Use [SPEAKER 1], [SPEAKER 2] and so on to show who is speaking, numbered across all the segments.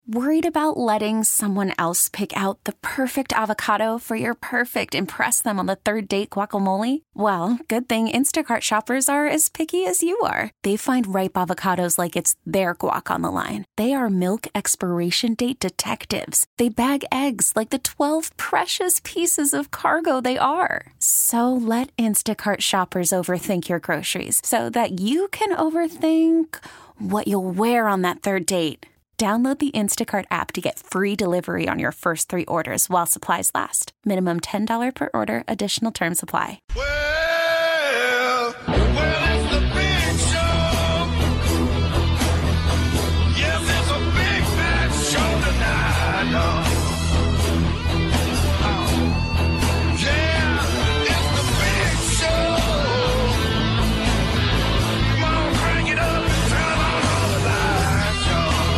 [SPEAKER 1] Worried about letting someone else pick out the perfect avocado for your perfect impress them on the third date guacamole? Well, good thing Instacart shoppers are as picky as you are. They find ripe avocados like it's their guac on the line. They are milk expiration date detectives. They bag eggs like the 12 precious pieces of cargo they are. So let Instacart shoppers overthink your groceries so that you can overthink what you'll wear on that third date. Download the Instacart app to get free delivery on your first 3 orders while supplies last. Minimum $10 per order. Additional terms apply.
[SPEAKER 2] Well, it's the big show. Yes, it's a big bad show tonight. Yeah, it's the big show. Come on, crank it up and turn on all the lights,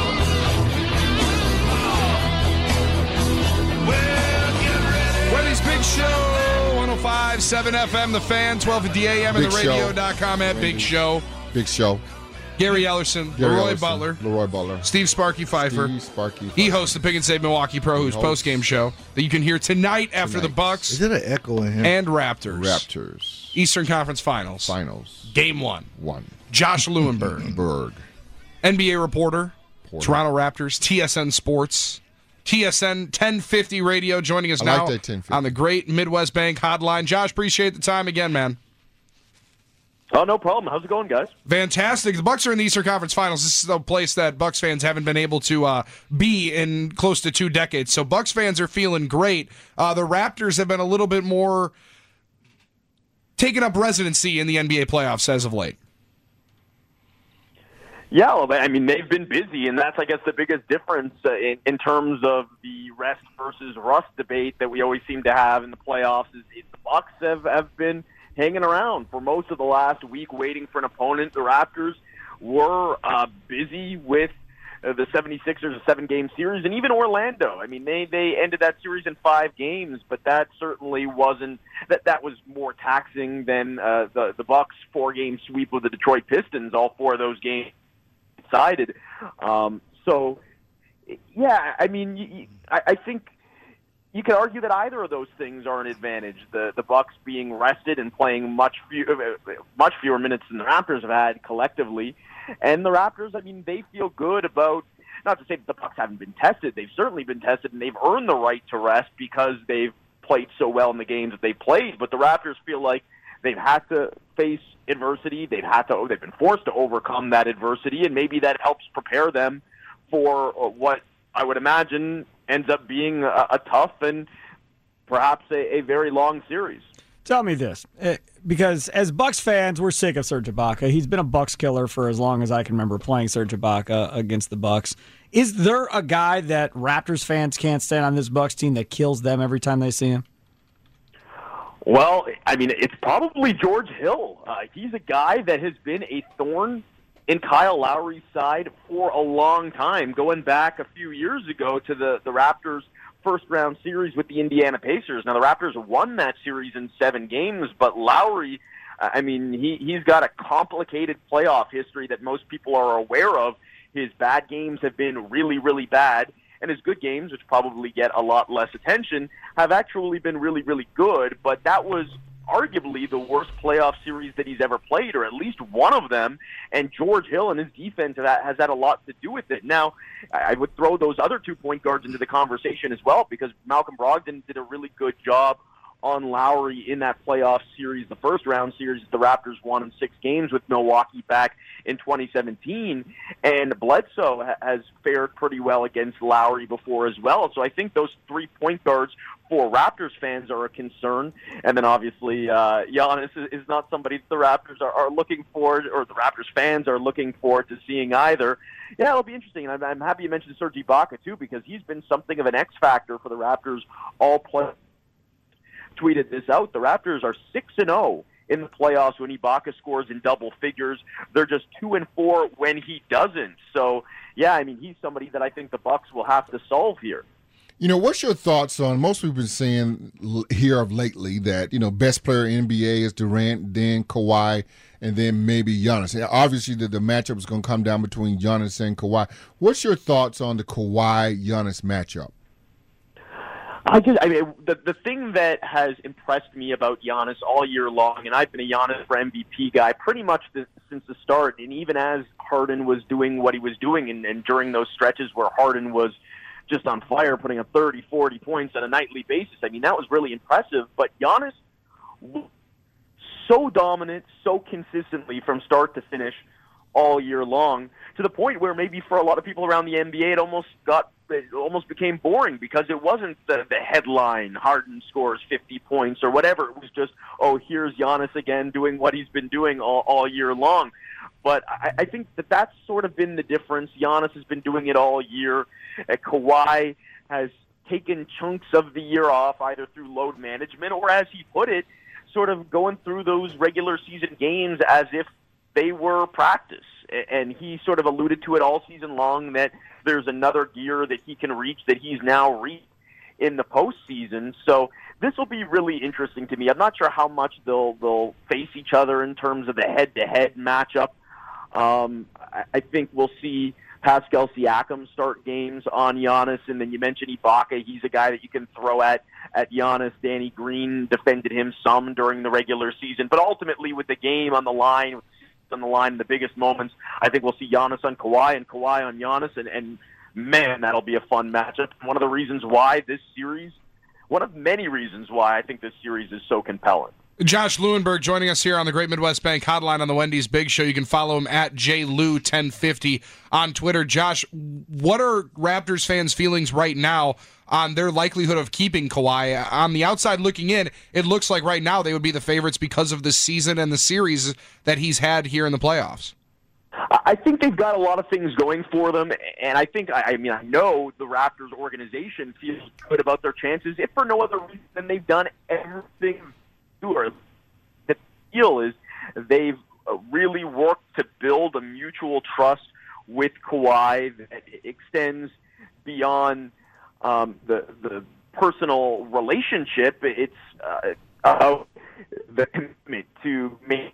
[SPEAKER 2] y'all. Well, get ready.
[SPEAKER 3] Wendy's Big Show, 105.7 FM, The Fan, 1250 AM, and
[SPEAKER 4] Big
[SPEAKER 3] the radio.com at Big Show.
[SPEAKER 4] Big Show.
[SPEAKER 3] Gary Ellerson, Leroy Butler, Steve Sparky Pfeiffer. He hosts the Pick and Save Milwaukee Pro Who's post-game show that you can hear tonight after the Bucks
[SPEAKER 5] Is it an echo in here?
[SPEAKER 3] and Raptors. Eastern Conference Finals. Game 1. Josh Lewenberg. NBA reporter, Toronto Raptors, TSN Sports, TSN 1050 Radio, joining us now on the Great Midwest Bank Hotline. Josh, appreciate the time again, man.
[SPEAKER 6] Oh, no problem. How's it going, guys?
[SPEAKER 3] Fantastic. The Bucks are in the Eastern Conference Finals. This is the place that Bucks fans haven't been able to be in close to 2 decades. So Bucks fans are feeling great. The Raptors have been a little bit more taking up residency in the NBA playoffs as of late.
[SPEAKER 6] Yeah, well, I mean, they've been busy, and that's, I guess, the biggest difference in terms of the rest versus rust debate that we always seem to have in the playoffs is the Bucks have been hanging around for most of the last week waiting for an opponent. The Raptors were busy with the 76ers, a 7-game series, and even Orlando. I mean, they ended that series in 5 games, but that certainly wasn't that was more taxing than the Bucks' 4-game sweep of the Detroit Pistons. All 4 of those games decided. So, yeah, I mean, I think you could argue that either of those things are an advantage. The Bucks being rested and playing much fewer minutes than the Raptors have had collectively, and the Raptors, I mean, they feel good about. Not to say that the Bucks haven't been tested; they've certainly been tested, and they've earned the right to rest because they've played so well in the games that they played. But the Raptors feel like they've had to face adversity. They've been forced to overcome that adversity, and maybe that helps prepare them for what I would imagine ends up being a tough and perhaps a very long series.
[SPEAKER 7] Tell me this, because as Bucks fans, we're sick of Serge Ibaka. He's been a Bucks killer for as long as I can remember playing Serge Ibaka against the Bucks. Is there a guy that Raptors fans can't stand on this Bucks team that kills them every time they see him?
[SPEAKER 6] Well, I mean, it's probably George Hill. He's a guy that has been a thorn in Kyle Lowry's side for a long time, going back a few years ago to the Raptors' first-round series with the Indiana Pacers. Now, the Raptors won that series in 7 games, but Lowry, I mean, he's got a complicated playoff history that most people are aware of. His bad games have been really, really bad, and his good games, which probably get a lot less attention, have actually been really, really good, but that was arguably the worst playoff series that he's ever played, or at least one of them, and George Hill and his defense has had a lot to do with it. Now, I would throw those other 2 point guards into the conversation as well, because Malcolm Brogdon did a really good job on Lowry in that playoff series, the first-round series the Raptors won in 6 games with Milwaukee back in 2017, and Bledsoe has fared pretty well against Lowry before as well. So I think those 3 point guards for Raptors fans are a concern, and then obviously Giannis is not somebody that the Raptors are looking for, or the Raptors fans are looking forward to seeing either. Yeah, it'll be interesting, and I'm happy you mentioned Serge Ibaka too, because he's been something of an X factor for the Raptors all play. Tweeted this out. The Raptors are 6-0 in the playoffs when Ibaka scores in double figures. They're just 2-4 when he doesn't. So, yeah, I mean, he's somebody that I think the Bucks will have to solve here.
[SPEAKER 4] What's your thoughts on, most people have been saying here of lately that, best player in NBA is Durant, then Kawhi, and then maybe Giannis. Obviously, the matchup is going to come down between Giannis and Kawhi. What's your thoughts on the Kawhi-Giannis matchup?
[SPEAKER 6] The thing that has impressed me about Giannis all year long, and I've been a Giannis for MVP guy pretty much since the start, and even as Harden was doing what he was doing, and during those stretches where Harden was just on fire, putting up 30, 40 points on a nightly basis, that was really impressive. But Giannis, so dominant, so consistently from start to finish all year long, to the point where maybe for a lot of people around the NBA, it almost became boring because it wasn't the headline, Harden scores 50 points or whatever. It was just, here's Giannis again doing what he's been doing all year long. But I think that's sort of been the difference. Giannis has been doing it all year. Kawhi has taken chunks of the year off, either through load management or, as he put it, sort of going through those regular season games as if they were practice. And he sort of alluded to it all season long that there's another gear that he can reach that he's now reached in the postseason. So this will be really interesting to me. I'm not sure how much they'll face each other in terms of the head-to-head matchup. I think we'll see Pascal Siakam start games on Giannis, and then you mentioned Ibaka. He's a guy that you can throw at Giannis. Danny Green defended him some during the regular season, but ultimately with the game on the line, the biggest moments, I think we'll see Giannis on Kawhi and Kawhi on Giannis, and man, that'll be a fun matchup. One of many reasons why I think this series is so compelling.
[SPEAKER 3] Josh Lewenberg joining us here on the Great Midwest Bank Hotline on the Wendy's Big Show. You can follow him at JLew1050 on Twitter. Josh, what are Raptors fans' feelings right now on their likelihood of keeping Kawhi? On the outside looking in, it looks like right now they would be the favorites because of the season and the series that he's had here in the playoffs.
[SPEAKER 6] I think they've got a lot of things going for them, and I know the Raptors organization feels good about their chances, if for no other reason than they've done everything. The deal is they've really worked to build a mutual trust with Kawhi that extends beyond the personal relationship. It's the commitment to make.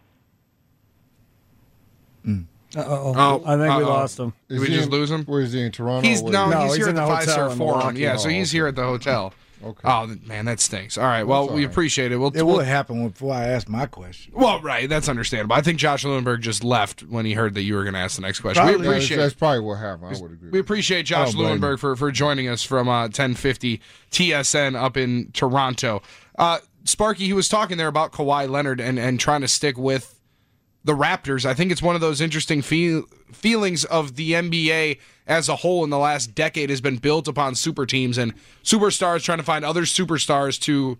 [SPEAKER 7] I think we lost him.
[SPEAKER 3] Did we just lose him?
[SPEAKER 4] Where is he, in Toronto?
[SPEAKER 3] He's here at the Fiserv Forum.
[SPEAKER 7] Milwaukee.
[SPEAKER 3] Yeah, so he's here at the hotel.
[SPEAKER 4] Okay.
[SPEAKER 3] Oh, man, that stinks. All right, well, we appreciate it.
[SPEAKER 5] It would happen before I asked my question.
[SPEAKER 3] Well, right, that's understandable. I think Josh Lewenberg just left when he heard that you were going to ask the next question.
[SPEAKER 4] Probably. That's probably what happened. I would agree.
[SPEAKER 3] We appreciate Josh Lewenberg for joining us from 1050 TSN up in Toronto. Sparky, he was talking there about Kawhi Leonard and trying to stick with the Raptors. I think it's one of those interesting feelings of the NBA as a whole in the last decade has been built upon super teams and superstars trying to find other superstars to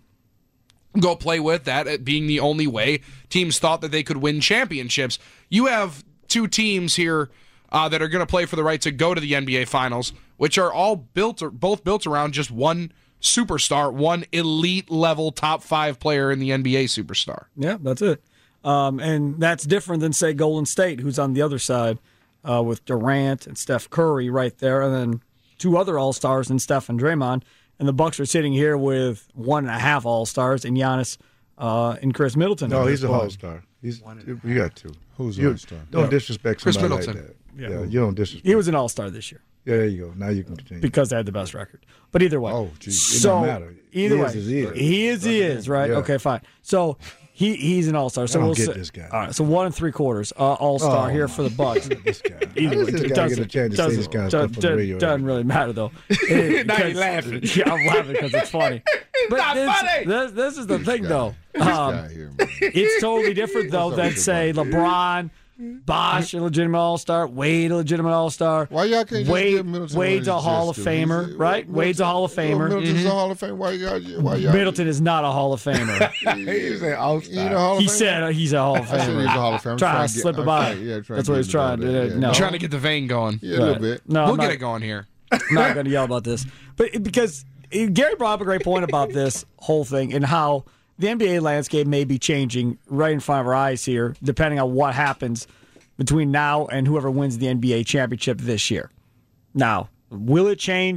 [SPEAKER 3] go play with, that being the only way teams thought that they could win championships. You have two teams here that are going to play for the right to go to the NBA Finals, which are both built around just one superstar, one elite level top 5 player in the NBA superstar.
[SPEAKER 7] Yeah, that's it. And that's different than, say, Golden State, who's on the other side with Durant and Steph Curry right there, and then 2 other All-Stars in Steph and Draymond. And the Bucks are sitting here with 1.5 All-Stars in Giannis and Chris Middleton.
[SPEAKER 5] No, he's an All-Star. You got 2.
[SPEAKER 4] Who's an All-Star?
[SPEAKER 5] Don't disrespect
[SPEAKER 3] Chris
[SPEAKER 5] somebody
[SPEAKER 3] Middleton.
[SPEAKER 5] like that. Yeah, you don't disrespect.
[SPEAKER 7] He was an All-Star this year.
[SPEAKER 5] Yeah, there you go. Now you can continue.
[SPEAKER 7] Because they had the best record. But either way.
[SPEAKER 5] Oh, geez.
[SPEAKER 7] So,
[SPEAKER 5] it don't matter.
[SPEAKER 7] Either way.
[SPEAKER 5] He is,
[SPEAKER 7] right?
[SPEAKER 5] Yeah.
[SPEAKER 7] Okay, fine. So he's an All-Star. So
[SPEAKER 5] I don't
[SPEAKER 7] we'll
[SPEAKER 5] get this guy.
[SPEAKER 7] All right, so 1 3/4 All-Star here for the Bucks.
[SPEAKER 5] This guy.
[SPEAKER 7] Either way,
[SPEAKER 5] This guy get a chance to say this kind of stuff on the radio.
[SPEAKER 7] Doesn't really matter, though.
[SPEAKER 5] Now you're laughing.
[SPEAKER 7] Yeah, I'm laughing because it's funny. But
[SPEAKER 3] funny!
[SPEAKER 7] This is the thing, though.
[SPEAKER 4] This guy here, man.
[SPEAKER 7] It's totally different, though, than, say, LeBron, Bosh, a legitimate All-Star, Wade, a legitimate All-Star.
[SPEAKER 4] Why y'all can't just give Middleton
[SPEAKER 7] Wade's a Hall of Famer, right? Wade's a Hall of Famer.
[SPEAKER 4] Middleton's a Hall of Famer. Why y'all?
[SPEAKER 7] Middleton is not a Hall of Famer.
[SPEAKER 5] He's an All-Star.
[SPEAKER 7] He said he's a Hall of
[SPEAKER 4] I said
[SPEAKER 7] Famer.
[SPEAKER 4] he's a Hall of Famer.
[SPEAKER 7] Trying to slip it by. That's what he's trying to do. No.
[SPEAKER 3] Trying to get the vein going.
[SPEAKER 4] Yeah, a little bit.
[SPEAKER 7] No,
[SPEAKER 3] We'll get it going here.
[SPEAKER 7] I'm not going to yell about this. But because Gary brought up a great point about this whole thing and how the NBA landscape may be changing right in front of our eyes here, depending on what happens between now and whoever wins the NBA championship this year. Now, will it change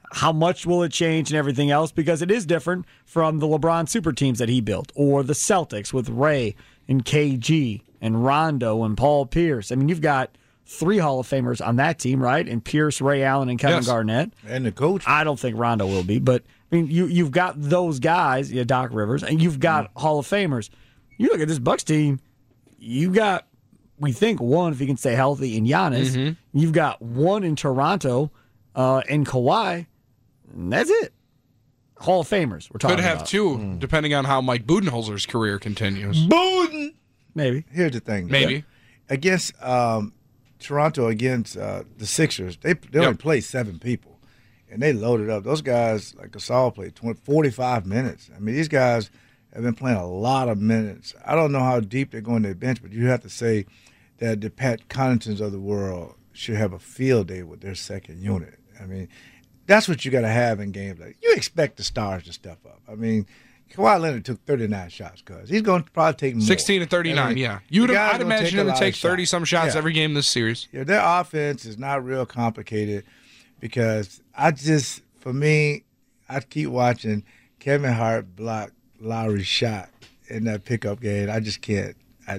[SPEAKER 7] How much will it change and everything else? Because it is different from the LeBron super teams that he built, or the Celtics with Ray and KG and Rondo and Paul Pierce. I mean, you've got 3 Hall of Famers on that team, right? And Pierce, Ray Allen, and Kevin Garnett.
[SPEAKER 5] And the coach.
[SPEAKER 7] I don't think Rondo will be, but I mean, you've got those guys, Doc Rivers, and you've got Hall of Famers. You look at this Bucks team, you got, we think, one, if he can stay healthy, in Giannis. Mm-hmm. You've got one in Toronto and Kawhi. And that's it. Hall of Famers we're talking about.
[SPEAKER 3] Could have 2, depending on how Mike Budenholzer's career continues.
[SPEAKER 5] Buden!
[SPEAKER 7] Maybe.
[SPEAKER 5] Here's the thing.
[SPEAKER 3] Maybe.
[SPEAKER 5] Against Toronto, against the Sixers, they only played 7 people. And they loaded up. Those guys, like Gasol, played 45 minutes. I mean, these guys have been playing a lot of minutes. I don't know how deep they're going to the bench, but you have to say that the Pat Connaughtons of the world should have a field day with their second unit. I mean, that's what you got to have in games like you expect the stars to step up. I mean, Kawhi Leonard took 39 shots, cuz he's going to probably take more.
[SPEAKER 3] 16 to 39, I mean, yeah. I'd imagine him to take 30-some shots every game this series.
[SPEAKER 5] Yeah, their offense is not real complicated because for me, I keep watching Kevin Hart block Lowry's shot in that pickup game. I just can't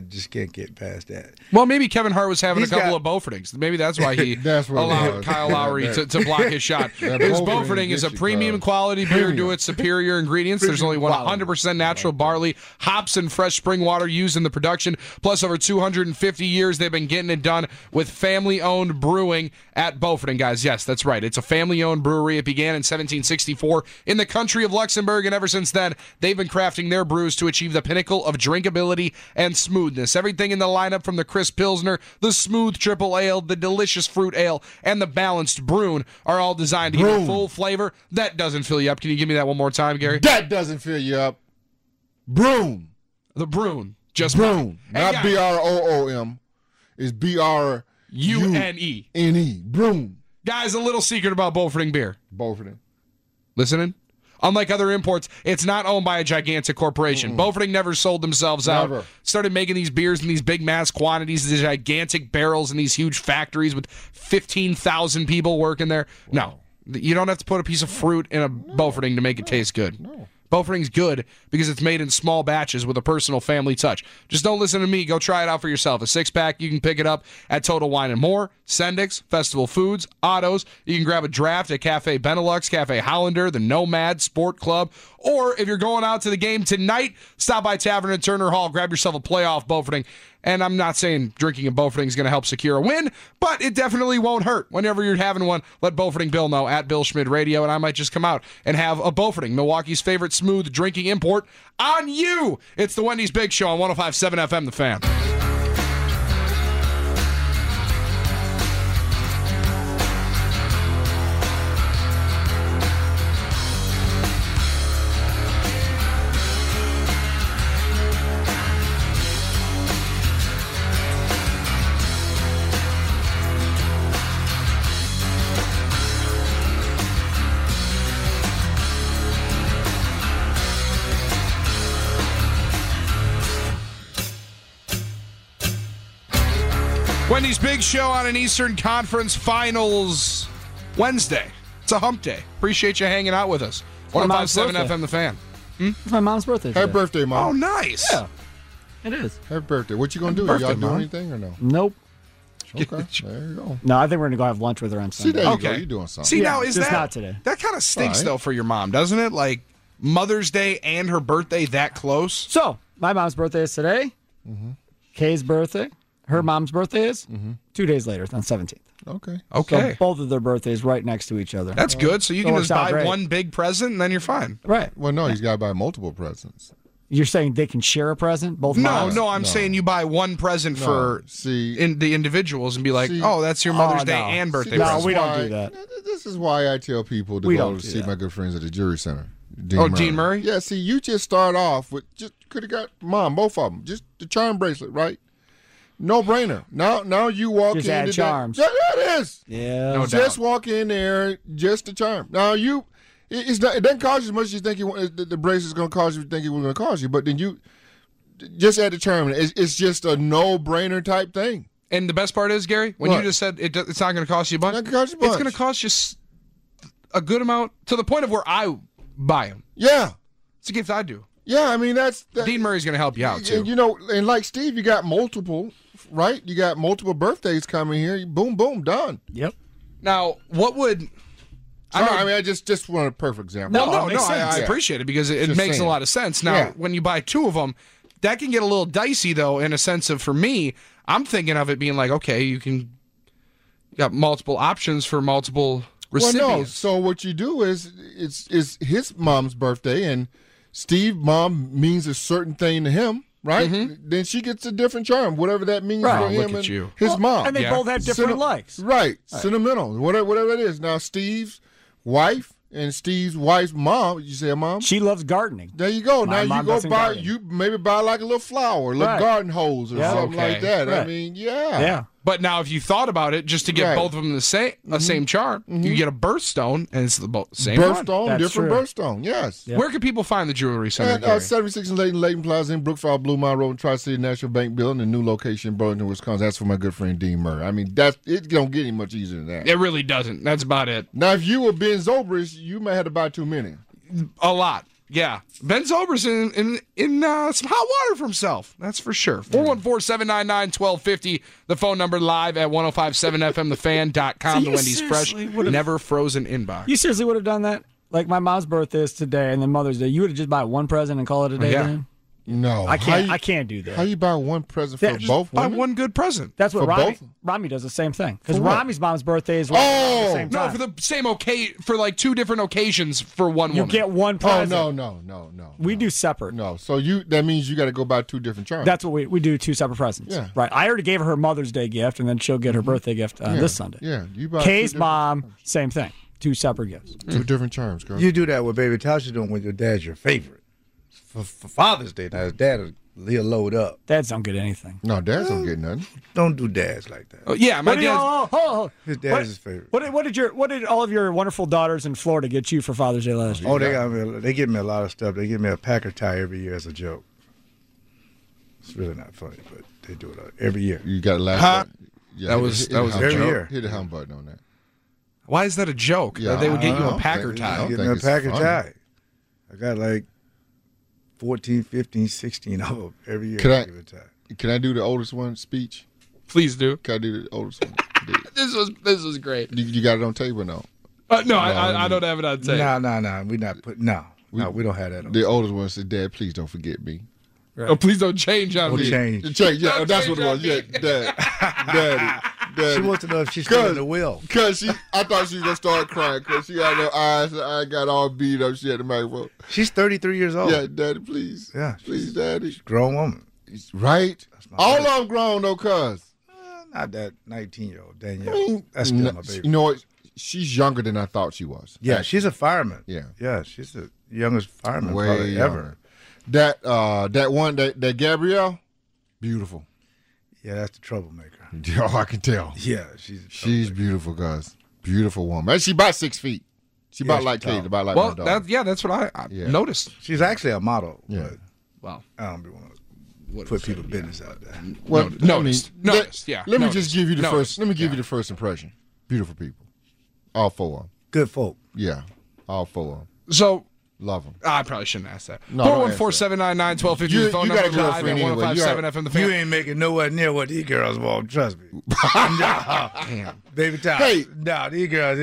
[SPEAKER 5] get past that.
[SPEAKER 3] Well, maybe Kevin Hart was having a couple of Beaufortings. Maybe that's why he allowed Kyle Lowry to block his shot. His Beauforting is a premium quality beer due its superior ingredients. There's only 100% natural barley, hops, and fresh spring water used in the production. Plus, over 250 years, they've been getting it done with family-owned brewing at Beauforting, guys. Yes, that's right. It's a family-owned brewery. It began in 1764 in the country of Luxembourg, and ever since then, they've been crafting their brews to achieve the pinnacle of drinkability and smoothness. Everything in the lineup, from the crisp Pilsner, the smooth triple ale, the delicious fruit ale, and the balanced Bruin, are all designed to give you full flavor that doesn't fill you up. Can you give me that one more time, Gary?
[SPEAKER 4] That doesn't fill you up. Broom.
[SPEAKER 3] The Bruin. Just
[SPEAKER 4] Broom. Not B-R-O-O-M. It's B-R-U-N-E. N-E. Broom.
[SPEAKER 3] Guys, a little secret about Beauforting beer.
[SPEAKER 4] Beauforting.
[SPEAKER 3] Listening? Unlike other imports, it's not owned by a gigantic corporation. Beauforting never sold themselves out. Started making these beers in these big mass quantities, these gigantic barrels in these huge factories with 15,000 people working there. No, you don't have to put a piece of fruit in a Beauforting to make it taste good. No. Beauforting's good because it's made in small batches with a personal family touch. Just don't listen to me. Go try it out for yourself. A 6-pack, you can pick it up at Total Wine & More, Sendix, Festival Foods, Otto's. You can grab a draft at Cafe Benelux, Cafe Hollander, the Nomad, Sport Club. Or if you're going out to the game tonight, stop by Tavern at Turner Hall. Grab yourself a playoff Beauforting. And I'm not saying drinking a Beauforting is going to help secure a win, but it definitely won't hurt. Whenever you're having one, let Beauforting Bill know at Bill Schmid Radio, and I might just come out and have a Beauforting, Milwaukee's favorite smooth drinking import, on you. It's the Wendy's Big Show on 105.7 FM, The Fan. Wendy's Big Show on an Eastern Conference Finals Wednesday. It's a hump day. Appreciate you hanging out with us. 105.7 FM, The Fan.
[SPEAKER 7] It's my mom's birthday today.
[SPEAKER 4] Happy birthday, Mom.
[SPEAKER 3] Oh, nice.
[SPEAKER 7] Yeah, it is.
[SPEAKER 4] Happy birthday. What you going to do? Y'all do anything or no?
[SPEAKER 7] Nope.
[SPEAKER 4] Okay, there you go.
[SPEAKER 7] No, I think we're going to go have lunch with her on Sunday.
[SPEAKER 4] See, there you go. You're doing something.
[SPEAKER 3] See, now,
[SPEAKER 7] is that not today?
[SPEAKER 3] That kind of stinks, though, for your mom, doesn't it? Like, Mother's Day and her birthday that close?
[SPEAKER 7] So, my mom's birthday is today. Mm-hmm. Kay's birthday. Her mom's birthday is 2 days later, on 17th.
[SPEAKER 4] Okay.
[SPEAKER 3] Okay.
[SPEAKER 7] So both of their birthdays right next to each other.
[SPEAKER 3] That's good. So you can just buy one big present and then you're fine.
[SPEAKER 7] Right.
[SPEAKER 4] Well, no, he's got to buy multiple presents.
[SPEAKER 7] You're saying they can share a present? Both moms?
[SPEAKER 3] No, I'm saying you buy one present for the individuals and be like, oh, that's your Mother's Day and birthday present.
[SPEAKER 7] No, we don't do that.
[SPEAKER 4] This is why I tell people to go to see my good friends at the Jury Center.
[SPEAKER 3] Dean Murray?
[SPEAKER 4] Yeah, see, you just start off with, could have got Mom, both of them, just the charm bracelet, right? No brainer. Now you walk
[SPEAKER 7] just
[SPEAKER 4] in.
[SPEAKER 7] Just add charms.
[SPEAKER 4] Yeah, it is.
[SPEAKER 7] Yeah.
[SPEAKER 3] No
[SPEAKER 4] just
[SPEAKER 3] doubt.
[SPEAKER 4] Walk in there, just the charm. Now it doesn't cost you as much as you think the bracelet's going to cost you. You think it was going to cost you, but then you just add the charm. It's just a no-brainer type thing.
[SPEAKER 3] And the best part is, Gary, when you just said it's not going to cost you a bunch.
[SPEAKER 4] It's not going to cost you a bunch.
[SPEAKER 3] It's going to cost you a good amount to the point of where I buy them.
[SPEAKER 4] Yeah.
[SPEAKER 3] It's a gift I do.
[SPEAKER 4] Yeah, I mean,
[SPEAKER 3] Dean Murray's going to help you out, too.
[SPEAKER 4] And, and like Steve, you got multiple, right? You got multiple birthdays coming here. Boom, boom, done.
[SPEAKER 7] Yep.
[SPEAKER 3] Now, what would...
[SPEAKER 4] I just want a perfect example.
[SPEAKER 3] No, I appreciate it because it makes a lot of sense. Now, when you buy two of them, that can get a little dicey, though, in a sense of, for me, I'm thinking of it being like, okay, you got multiple options for multiple recipients.
[SPEAKER 4] Well, no. So what you do is it's his mom's birthday, and Steve's mom means a certain thing to him, right? Mm-hmm. Then she gets a different charm, whatever that means for him and his mom.
[SPEAKER 7] And they both have different likes.
[SPEAKER 4] Right. Sentimental, whatever it is. Now, Steve's wife and Steve's wife's mom, you say a mom?
[SPEAKER 7] She loves gardening.
[SPEAKER 4] There you go.
[SPEAKER 7] My
[SPEAKER 4] now you go buy, you maybe buy like a little flower, a little garden hose or something like that. Right. I mean, yeah.
[SPEAKER 3] But now, if you thought about it, just to get both of them the same charm, you get a birthstone, and it's the same
[SPEAKER 4] birthstone, different birthstone. Yes.
[SPEAKER 3] Yep. Where can people find the Jewelry Center?
[SPEAKER 4] At 76 and Leighton Plaza in Brookfield, Blue Mile Road, Tri-City National Bank Building, a new location in Burlington, Wisconsin. That's for my good friend Dean Murray. I mean, it don't get any much easier than that.
[SPEAKER 3] It really doesn't. That's about it.
[SPEAKER 4] Now, if you were Ben Zobrist, you may have to buy too many.
[SPEAKER 3] A lot. Yeah. Ben Zobrist in some hot water for himself. That's for sure. 414-799-1250. The phone number live at 1057fmthefan.com. The Wendy's Fresh, never frozen inbox.
[SPEAKER 7] You seriously would have done that? Like my mom's birthday is today and then Mother's Day. You would have just buy one present and call it a day then?
[SPEAKER 4] No.
[SPEAKER 7] I can't do that.
[SPEAKER 4] How you buy one present for both women?
[SPEAKER 3] Buy one good present.
[SPEAKER 7] That's what Rami does the same thing. Because Rami's mom's birthday is at the same time.
[SPEAKER 3] No, for the same for like two different occasions for one woman.
[SPEAKER 7] You get one present.
[SPEAKER 4] Oh, no.
[SPEAKER 7] We do separate.
[SPEAKER 4] No, so that means you got to go buy two different charms.
[SPEAKER 7] That's what we do, two separate presents.
[SPEAKER 4] Yeah.
[SPEAKER 7] Right. I already gave her her Mother's Day gift, and then she'll get her birthday gift this Sunday.
[SPEAKER 4] Yeah. You buy
[SPEAKER 7] Kay's mom, same thing. Two separate gifts.
[SPEAKER 4] Two different charms, girl.
[SPEAKER 5] You do that with baby Tasha doing when your dad's your favorite. For Father's Day, now his dad he'll load up.
[SPEAKER 7] Dads don't get anything.
[SPEAKER 4] No, dads don't get nothing.
[SPEAKER 5] Don't do dads like that.
[SPEAKER 3] Oh, yeah, my dad.
[SPEAKER 5] His dad's his favorite.
[SPEAKER 7] What did all of your wonderful daughters in Florida get you for Father's Day last year?
[SPEAKER 5] Oh, they give me a lot of stuff. They give me a Packer tie every year as a joke. It's really not funny, but they do it every year.
[SPEAKER 4] You got a last
[SPEAKER 3] Yeah, that was
[SPEAKER 5] every year.
[SPEAKER 4] Hit the hum button on that.
[SPEAKER 3] Why is that a joke?
[SPEAKER 4] Yeah,
[SPEAKER 3] they would get you a Packer tie.
[SPEAKER 5] Get me a Packer tie. I got like 14, 15, 16 of them every year.
[SPEAKER 4] Can I do the oldest one speech?
[SPEAKER 3] Please do.
[SPEAKER 4] Can I do the oldest one?
[SPEAKER 3] This was great.
[SPEAKER 4] You got it on tape or no?
[SPEAKER 3] No, I don't have it on tape.
[SPEAKER 5] No. We not put we don't have that on.
[SPEAKER 4] The oldest one said, "Dad, please don't forget me."
[SPEAKER 3] Right. Oh, please don't change on me.
[SPEAKER 4] Change. Yeah, that's what it was. Yeah, Daddy.
[SPEAKER 5] She wants to know if she's still in the will.
[SPEAKER 4] Because I thought she was going to start crying because she had her eyes. I got all beat up. She had the microphone.
[SPEAKER 5] She's 33 years old.
[SPEAKER 4] Yeah, Daddy, please.
[SPEAKER 5] Yeah.
[SPEAKER 4] Please, Daddy.
[SPEAKER 5] She's a grown woman.
[SPEAKER 4] Right? All of them grown, though, cuz.
[SPEAKER 5] Not that 19-year-old Danielle. That's still my baby.
[SPEAKER 4] You know what? She's younger than I thought she was.
[SPEAKER 5] Yeah, she's a fireman.
[SPEAKER 4] Yeah.
[SPEAKER 5] Yeah, she's the youngest fireman probably ever.
[SPEAKER 4] That one, that Gabrielle, beautiful.
[SPEAKER 5] Yeah, that's the troublemaker.
[SPEAKER 4] Oh, I can tell.
[SPEAKER 5] Yeah,
[SPEAKER 4] she's beautiful, guys. Beautiful woman. And she about 6 feet. She about like Kate, about like my daughter.
[SPEAKER 3] That's what I noticed.
[SPEAKER 5] She's actually a model.
[SPEAKER 4] Yeah.
[SPEAKER 5] Well, I don't want to put people's business out there.
[SPEAKER 4] Well,
[SPEAKER 3] noticed.
[SPEAKER 4] Let me just give you the first. Let me give you the first impression. Beautiful people, all four of them.
[SPEAKER 5] Good folk.
[SPEAKER 4] Yeah, all four of them.
[SPEAKER 3] So.
[SPEAKER 4] Love them.
[SPEAKER 3] I probably shouldn't ask that.
[SPEAKER 4] No,
[SPEAKER 3] 414-799-1250. The phone number live at 1057 FM The Fan.
[SPEAKER 5] You ain't making nowhere near what these girls want. Trust me. Damn. Baby time.
[SPEAKER 4] Hey.
[SPEAKER 5] No, these girls,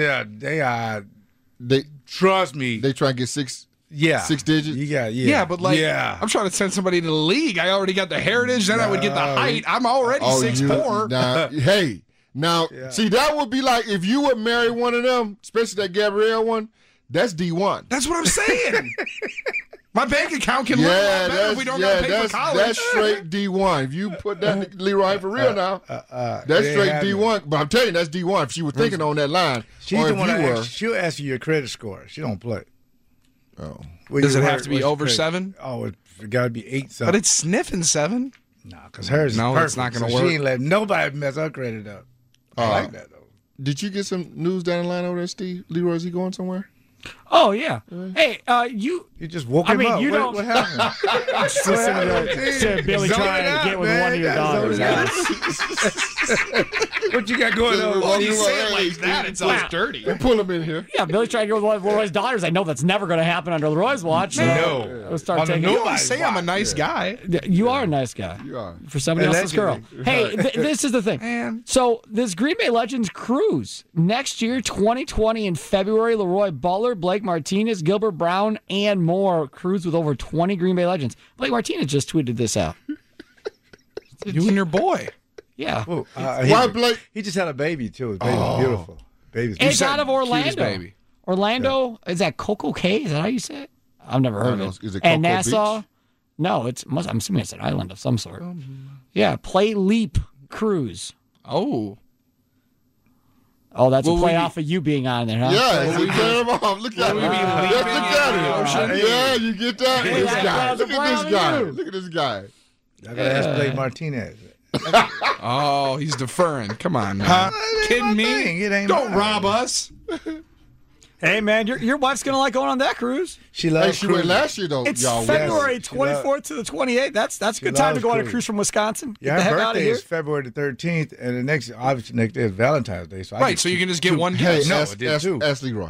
[SPEAKER 5] they trust me.
[SPEAKER 4] They try to get six digits?
[SPEAKER 3] Yeah, but I'm trying to send somebody to the league. I already got the heritage, then I would get the height. I'm already 6'4".
[SPEAKER 4] Now, see, that would be like if you would marry one of them, especially that Gabrielle one, that's D1.
[SPEAKER 3] That's what I'm saying. My bank account can look a lot better if we don't got to pay for college.
[SPEAKER 4] That's straight D1. If you put that in Leroy for real now, that's straight D1. But I'm telling you, that's D1. If she was thinking on that line,
[SPEAKER 5] she's the one she'll ask you your credit score. She don't play.
[SPEAKER 4] Oh.
[SPEAKER 3] Does it have to be over 7?
[SPEAKER 5] Oh, it got to be 8 something.
[SPEAKER 3] But it's sniffing 7.
[SPEAKER 5] No, because hers is perfect.
[SPEAKER 3] It's not going to work.
[SPEAKER 5] She ain't letting nobody mess her credit up. I like that, though.
[SPEAKER 4] Did you get some news down the line over there, Steve? Leroy, is he going somewhere?
[SPEAKER 7] Oh, yeah. Hey, you
[SPEAKER 5] just woke him up.
[SPEAKER 7] You don't.
[SPEAKER 5] What happened?
[SPEAKER 7] Just listen to Billy trying to get with one of your daughters.
[SPEAKER 5] What you got going on?
[SPEAKER 3] Well, you say it like that, it sounds dirty.
[SPEAKER 4] They pull him in here.
[SPEAKER 7] Yeah, Billy's trying to get with one of Leroy's daughters. I know that's never going to happen under Leroy's watch. So
[SPEAKER 5] No.
[SPEAKER 7] we'll start taking
[SPEAKER 3] You always say I'm a nice guy.
[SPEAKER 7] You are a nice guy.
[SPEAKER 4] You are.
[SPEAKER 7] For somebody else's girl. Hey, this is the thing. So this Green Bay Legends cruise next year, 2020 in February, Leroy Butler, Blake Martinez, Gilbert Brown, and more cruise with over 20 Green Bay Legends. Blake Martinez just tweeted this out.
[SPEAKER 3] You and your boy.
[SPEAKER 7] Yeah.
[SPEAKER 4] Why Blake?
[SPEAKER 5] He just had a baby, too. His baby's beautiful. Baby's
[SPEAKER 7] It's out of
[SPEAKER 3] Cutest
[SPEAKER 7] Orlando.
[SPEAKER 3] baby.
[SPEAKER 7] Orlando, is that Coco Cay? Is that how you say it? I've never heard of it.
[SPEAKER 4] Is it
[SPEAKER 7] And
[SPEAKER 4] Cocoa
[SPEAKER 7] Nassau?
[SPEAKER 4] Beach?
[SPEAKER 7] No, I'm assuming it's an island of some sort. Yeah, Play Leap Cruise.
[SPEAKER 3] Oh.
[SPEAKER 7] Oh, that's
[SPEAKER 3] Will
[SPEAKER 7] a
[SPEAKER 3] we
[SPEAKER 7] play
[SPEAKER 3] be-
[SPEAKER 7] off of you being on there, huh?
[SPEAKER 4] Yeah, we get him off. Look at him.
[SPEAKER 3] we be
[SPEAKER 4] Just
[SPEAKER 3] leaping
[SPEAKER 4] look at
[SPEAKER 3] into the
[SPEAKER 4] him.
[SPEAKER 3] ocean?
[SPEAKER 4] Yeah, you get that?
[SPEAKER 7] Hey,
[SPEAKER 4] This
[SPEAKER 7] that
[SPEAKER 4] guy.
[SPEAKER 7] guy's a
[SPEAKER 4] Look at
[SPEAKER 7] play
[SPEAKER 4] this
[SPEAKER 7] on
[SPEAKER 4] guy.
[SPEAKER 7] you.
[SPEAKER 4] Look at this guy.
[SPEAKER 5] I got to ask Blake Martinez.
[SPEAKER 3] Oh, he's deferring. Come on, man. Kidding me?
[SPEAKER 5] It ain't
[SPEAKER 3] Don't
[SPEAKER 5] mine.
[SPEAKER 3] rob us.
[SPEAKER 7] Hey, man, your wife's going to like going on that cruise.
[SPEAKER 5] She
[SPEAKER 4] Hey,
[SPEAKER 5] loves
[SPEAKER 4] she went
[SPEAKER 5] cruising.
[SPEAKER 4] last year, though.
[SPEAKER 7] It's
[SPEAKER 4] y'all.
[SPEAKER 7] February
[SPEAKER 5] She loves-
[SPEAKER 7] 24th to the 28th. That's a
[SPEAKER 5] She
[SPEAKER 7] good time to
[SPEAKER 5] loves
[SPEAKER 7] go on a
[SPEAKER 5] cruise.
[SPEAKER 7] cruise from Wisconsin. Get
[SPEAKER 5] Yeah,
[SPEAKER 7] the
[SPEAKER 5] her
[SPEAKER 7] heck out of
[SPEAKER 5] birthday
[SPEAKER 7] here.
[SPEAKER 5] is February the 13th, and the next day is Valentine's Day. So I
[SPEAKER 3] Right,
[SPEAKER 5] get
[SPEAKER 3] so you
[SPEAKER 5] two-
[SPEAKER 3] can just get one
[SPEAKER 4] Hey,
[SPEAKER 3] gift.
[SPEAKER 5] No,
[SPEAKER 4] ask,
[SPEAKER 5] I did
[SPEAKER 4] ask,
[SPEAKER 5] too.
[SPEAKER 4] ask Leroy.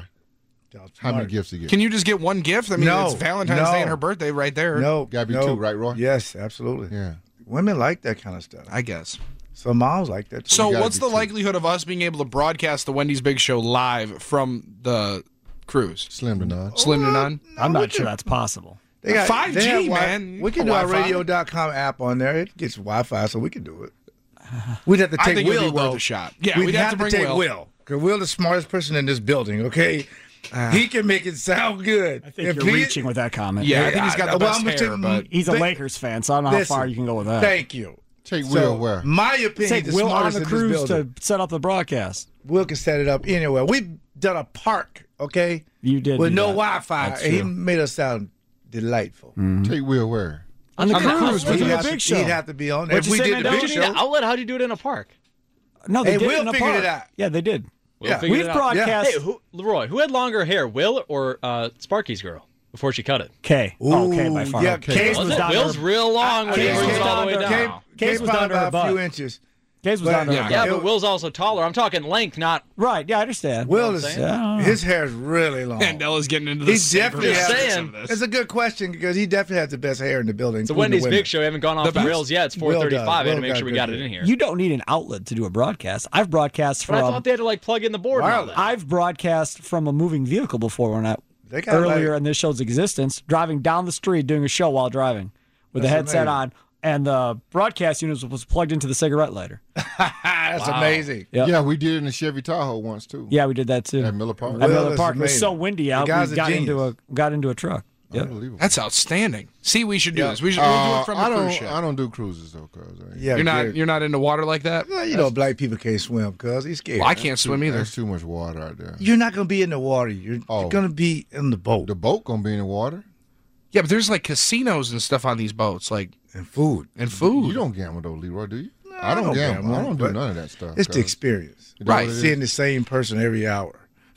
[SPEAKER 4] How many gifts he get?
[SPEAKER 3] Can you just get one gift? I mean,
[SPEAKER 5] No,
[SPEAKER 3] it's Valentine's
[SPEAKER 5] no.
[SPEAKER 3] Day and her birthday right there.
[SPEAKER 5] No,
[SPEAKER 4] Gotta be
[SPEAKER 5] no.
[SPEAKER 4] two, right, Roy?
[SPEAKER 5] Yes, absolutely.
[SPEAKER 4] Yeah.
[SPEAKER 5] Women like that kind of stuff.
[SPEAKER 3] I guess.
[SPEAKER 5] So moms like that too.
[SPEAKER 3] So
[SPEAKER 4] gotta
[SPEAKER 3] what's
[SPEAKER 4] be
[SPEAKER 3] the
[SPEAKER 4] two.
[SPEAKER 3] likelihood of us being able to broadcast the Wendy's Big Show live from the cruise?
[SPEAKER 4] Slim to none.
[SPEAKER 3] Slim to none?
[SPEAKER 7] I'm not sure that's possible.
[SPEAKER 5] They got
[SPEAKER 3] 5G,
[SPEAKER 5] they have
[SPEAKER 3] man.
[SPEAKER 5] We can do our
[SPEAKER 3] Wi-Fi.
[SPEAKER 5] radio.com app on there. It gets Wi-Fi, so we can do it. We'd have to
[SPEAKER 3] I
[SPEAKER 5] take
[SPEAKER 3] think it would
[SPEAKER 5] Will,
[SPEAKER 3] be worth
[SPEAKER 5] though.
[SPEAKER 3] a shot. Yeah,
[SPEAKER 5] We'd
[SPEAKER 3] we'd have to bring
[SPEAKER 5] take
[SPEAKER 3] Will.
[SPEAKER 5] Will. Because Will the smartest person in this building, okay? He can make it sound good.
[SPEAKER 7] I think you're reaching with that comment.
[SPEAKER 3] Yeah, I think he's got the
[SPEAKER 5] well,
[SPEAKER 3] best
[SPEAKER 5] I'm gonna
[SPEAKER 3] hair,
[SPEAKER 5] take-
[SPEAKER 3] but
[SPEAKER 7] He's a
[SPEAKER 5] But-
[SPEAKER 7] Lakers fan, so I don't know how far you can go with that.
[SPEAKER 5] Thank you.
[SPEAKER 4] Take
[SPEAKER 5] So,
[SPEAKER 4] Will where?
[SPEAKER 5] my opinion,
[SPEAKER 7] Take
[SPEAKER 5] the
[SPEAKER 7] Will on
[SPEAKER 5] smartest
[SPEAKER 7] the
[SPEAKER 5] in
[SPEAKER 7] cruise
[SPEAKER 5] this
[SPEAKER 7] to
[SPEAKER 5] building.
[SPEAKER 7] set up the broadcast.
[SPEAKER 5] Will can set it up anywhere. We've done a park, okay?
[SPEAKER 7] You did
[SPEAKER 5] With
[SPEAKER 7] do
[SPEAKER 5] no
[SPEAKER 7] that.
[SPEAKER 5] Wi-Fi.
[SPEAKER 7] That's
[SPEAKER 5] And he
[SPEAKER 7] true.
[SPEAKER 5] made us sound delightful.
[SPEAKER 4] Take Will where?
[SPEAKER 7] On the
[SPEAKER 3] On the
[SPEAKER 7] cruise,
[SPEAKER 3] cruise,
[SPEAKER 7] with
[SPEAKER 5] He'd
[SPEAKER 7] the
[SPEAKER 5] have,
[SPEAKER 7] Big
[SPEAKER 5] to,
[SPEAKER 7] Show.
[SPEAKER 5] he'd have to be on there.
[SPEAKER 7] What'd
[SPEAKER 5] If
[SPEAKER 7] you
[SPEAKER 5] we
[SPEAKER 7] say,
[SPEAKER 5] did the
[SPEAKER 7] Mandel?
[SPEAKER 5] Big
[SPEAKER 8] Don't you need
[SPEAKER 5] Show.
[SPEAKER 8] an outlet? How'd you do it in a park?
[SPEAKER 7] No, they
[SPEAKER 5] Hey,
[SPEAKER 7] did
[SPEAKER 5] Will
[SPEAKER 7] in a
[SPEAKER 5] figured
[SPEAKER 7] park.
[SPEAKER 5] it out.
[SPEAKER 7] Yeah, they did.
[SPEAKER 5] Yeah.
[SPEAKER 8] Figured
[SPEAKER 7] We've
[SPEAKER 8] it out.
[SPEAKER 7] broadcast.
[SPEAKER 8] Hey, Leroy, who had longer hair, Will or Sparky's girl before she cut it?
[SPEAKER 7] K. K by far.
[SPEAKER 5] yeah,
[SPEAKER 7] K's
[SPEAKER 8] Was
[SPEAKER 7] was
[SPEAKER 8] it?
[SPEAKER 7] down
[SPEAKER 8] Will's
[SPEAKER 7] there.
[SPEAKER 8] real long when he
[SPEAKER 7] K's
[SPEAKER 8] brings
[SPEAKER 7] was
[SPEAKER 8] it all the way
[SPEAKER 7] down
[SPEAKER 8] down.
[SPEAKER 7] there. Case was down to her
[SPEAKER 5] about a
[SPEAKER 7] butt.
[SPEAKER 5] few inches.
[SPEAKER 7] K's was
[SPEAKER 5] But-
[SPEAKER 7] down to her
[SPEAKER 3] Yeah.
[SPEAKER 7] butt.
[SPEAKER 8] Yeah, but Will's also taller. I'm talking length, not.
[SPEAKER 7] Right, yeah, I understand.
[SPEAKER 5] Will
[SPEAKER 8] what
[SPEAKER 5] is
[SPEAKER 8] I'm saying?
[SPEAKER 5] his hair is really long.
[SPEAKER 3] Mandela's getting into the
[SPEAKER 5] He definitely has.
[SPEAKER 8] saying.
[SPEAKER 3] of this.
[SPEAKER 5] It's a good question because he definitely has the best hair in the building.
[SPEAKER 8] It's a
[SPEAKER 5] including the
[SPEAKER 8] Wendy's
[SPEAKER 5] women.
[SPEAKER 8] Big Show. We haven't gone off
[SPEAKER 3] The
[SPEAKER 8] the,
[SPEAKER 3] best.
[SPEAKER 8] rails yet. It's
[SPEAKER 5] Will does.
[SPEAKER 8] 4:35. I had
[SPEAKER 5] Will
[SPEAKER 8] to make
[SPEAKER 5] got
[SPEAKER 8] sure we
[SPEAKER 5] good
[SPEAKER 8] got it
[SPEAKER 5] hair.
[SPEAKER 8] in here.
[SPEAKER 7] You don't need an outlet to do a broadcast. I've broadcast
[SPEAKER 8] But I
[SPEAKER 7] from.
[SPEAKER 8] thought they had to like plug in the board. and all
[SPEAKER 5] Wireless.
[SPEAKER 8] that.
[SPEAKER 7] I've broadcast from a moving vehicle before when I
[SPEAKER 5] They got
[SPEAKER 7] earlier
[SPEAKER 5] like-
[SPEAKER 7] in this show's existence, driving down the street doing a show while driving with the
[SPEAKER 5] That's
[SPEAKER 7] headset
[SPEAKER 5] amazing.
[SPEAKER 7] on, and the broadcast unit was plugged into the cigarette lighter.
[SPEAKER 5] That's amazing.
[SPEAKER 7] Yep.
[SPEAKER 4] Yeah, we did it in the Chevy Tahoe once too.
[SPEAKER 7] Yeah, we did that too.
[SPEAKER 4] At Miller Park.
[SPEAKER 7] At
[SPEAKER 5] Will
[SPEAKER 7] Miller
[SPEAKER 5] is
[SPEAKER 7] Park, it was
[SPEAKER 5] amazing.
[SPEAKER 7] so windy out.
[SPEAKER 5] guy's
[SPEAKER 7] We
[SPEAKER 5] a
[SPEAKER 7] got
[SPEAKER 5] genius.
[SPEAKER 7] into a truck. Yep.
[SPEAKER 4] Unbelievable.
[SPEAKER 3] That's outstanding. See, we should do
[SPEAKER 5] Yeah.
[SPEAKER 3] this. We'll do it from the
[SPEAKER 4] I
[SPEAKER 3] cruise
[SPEAKER 4] don't.
[SPEAKER 3] ship.
[SPEAKER 4] I don't do cruises though, cuz.
[SPEAKER 5] Yeah,
[SPEAKER 3] You're not into water like that?
[SPEAKER 5] Well, you know, black people can't swim because he's scared.
[SPEAKER 3] Well, I can't swim either.
[SPEAKER 4] There's too much water out there.
[SPEAKER 5] You're not going to be in the water. You're
[SPEAKER 4] Oh.
[SPEAKER 5] going to be in the boat
[SPEAKER 4] The boat gonna be in the water.
[SPEAKER 3] Yeah, but there's like casinos and stuff on these boats, like
[SPEAKER 5] and food.
[SPEAKER 3] and food.
[SPEAKER 4] You don't gamble though, Leroy, do you?
[SPEAKER 5] I don't gamble,
[SPEAKER 4] I don't do
[SPEAKER 5] but
[SPEAKER 4] none of that stuff.
[SPEAKER 5] It's the
[SPEAKER 4] cuz.
[SPEAKER 5] experience.
[SPEAKER 4] You know
[SPEAKER 3] Right.
[SPEAKER 4] what it is?
[SPEAKER 5] Seeing the same person every hour.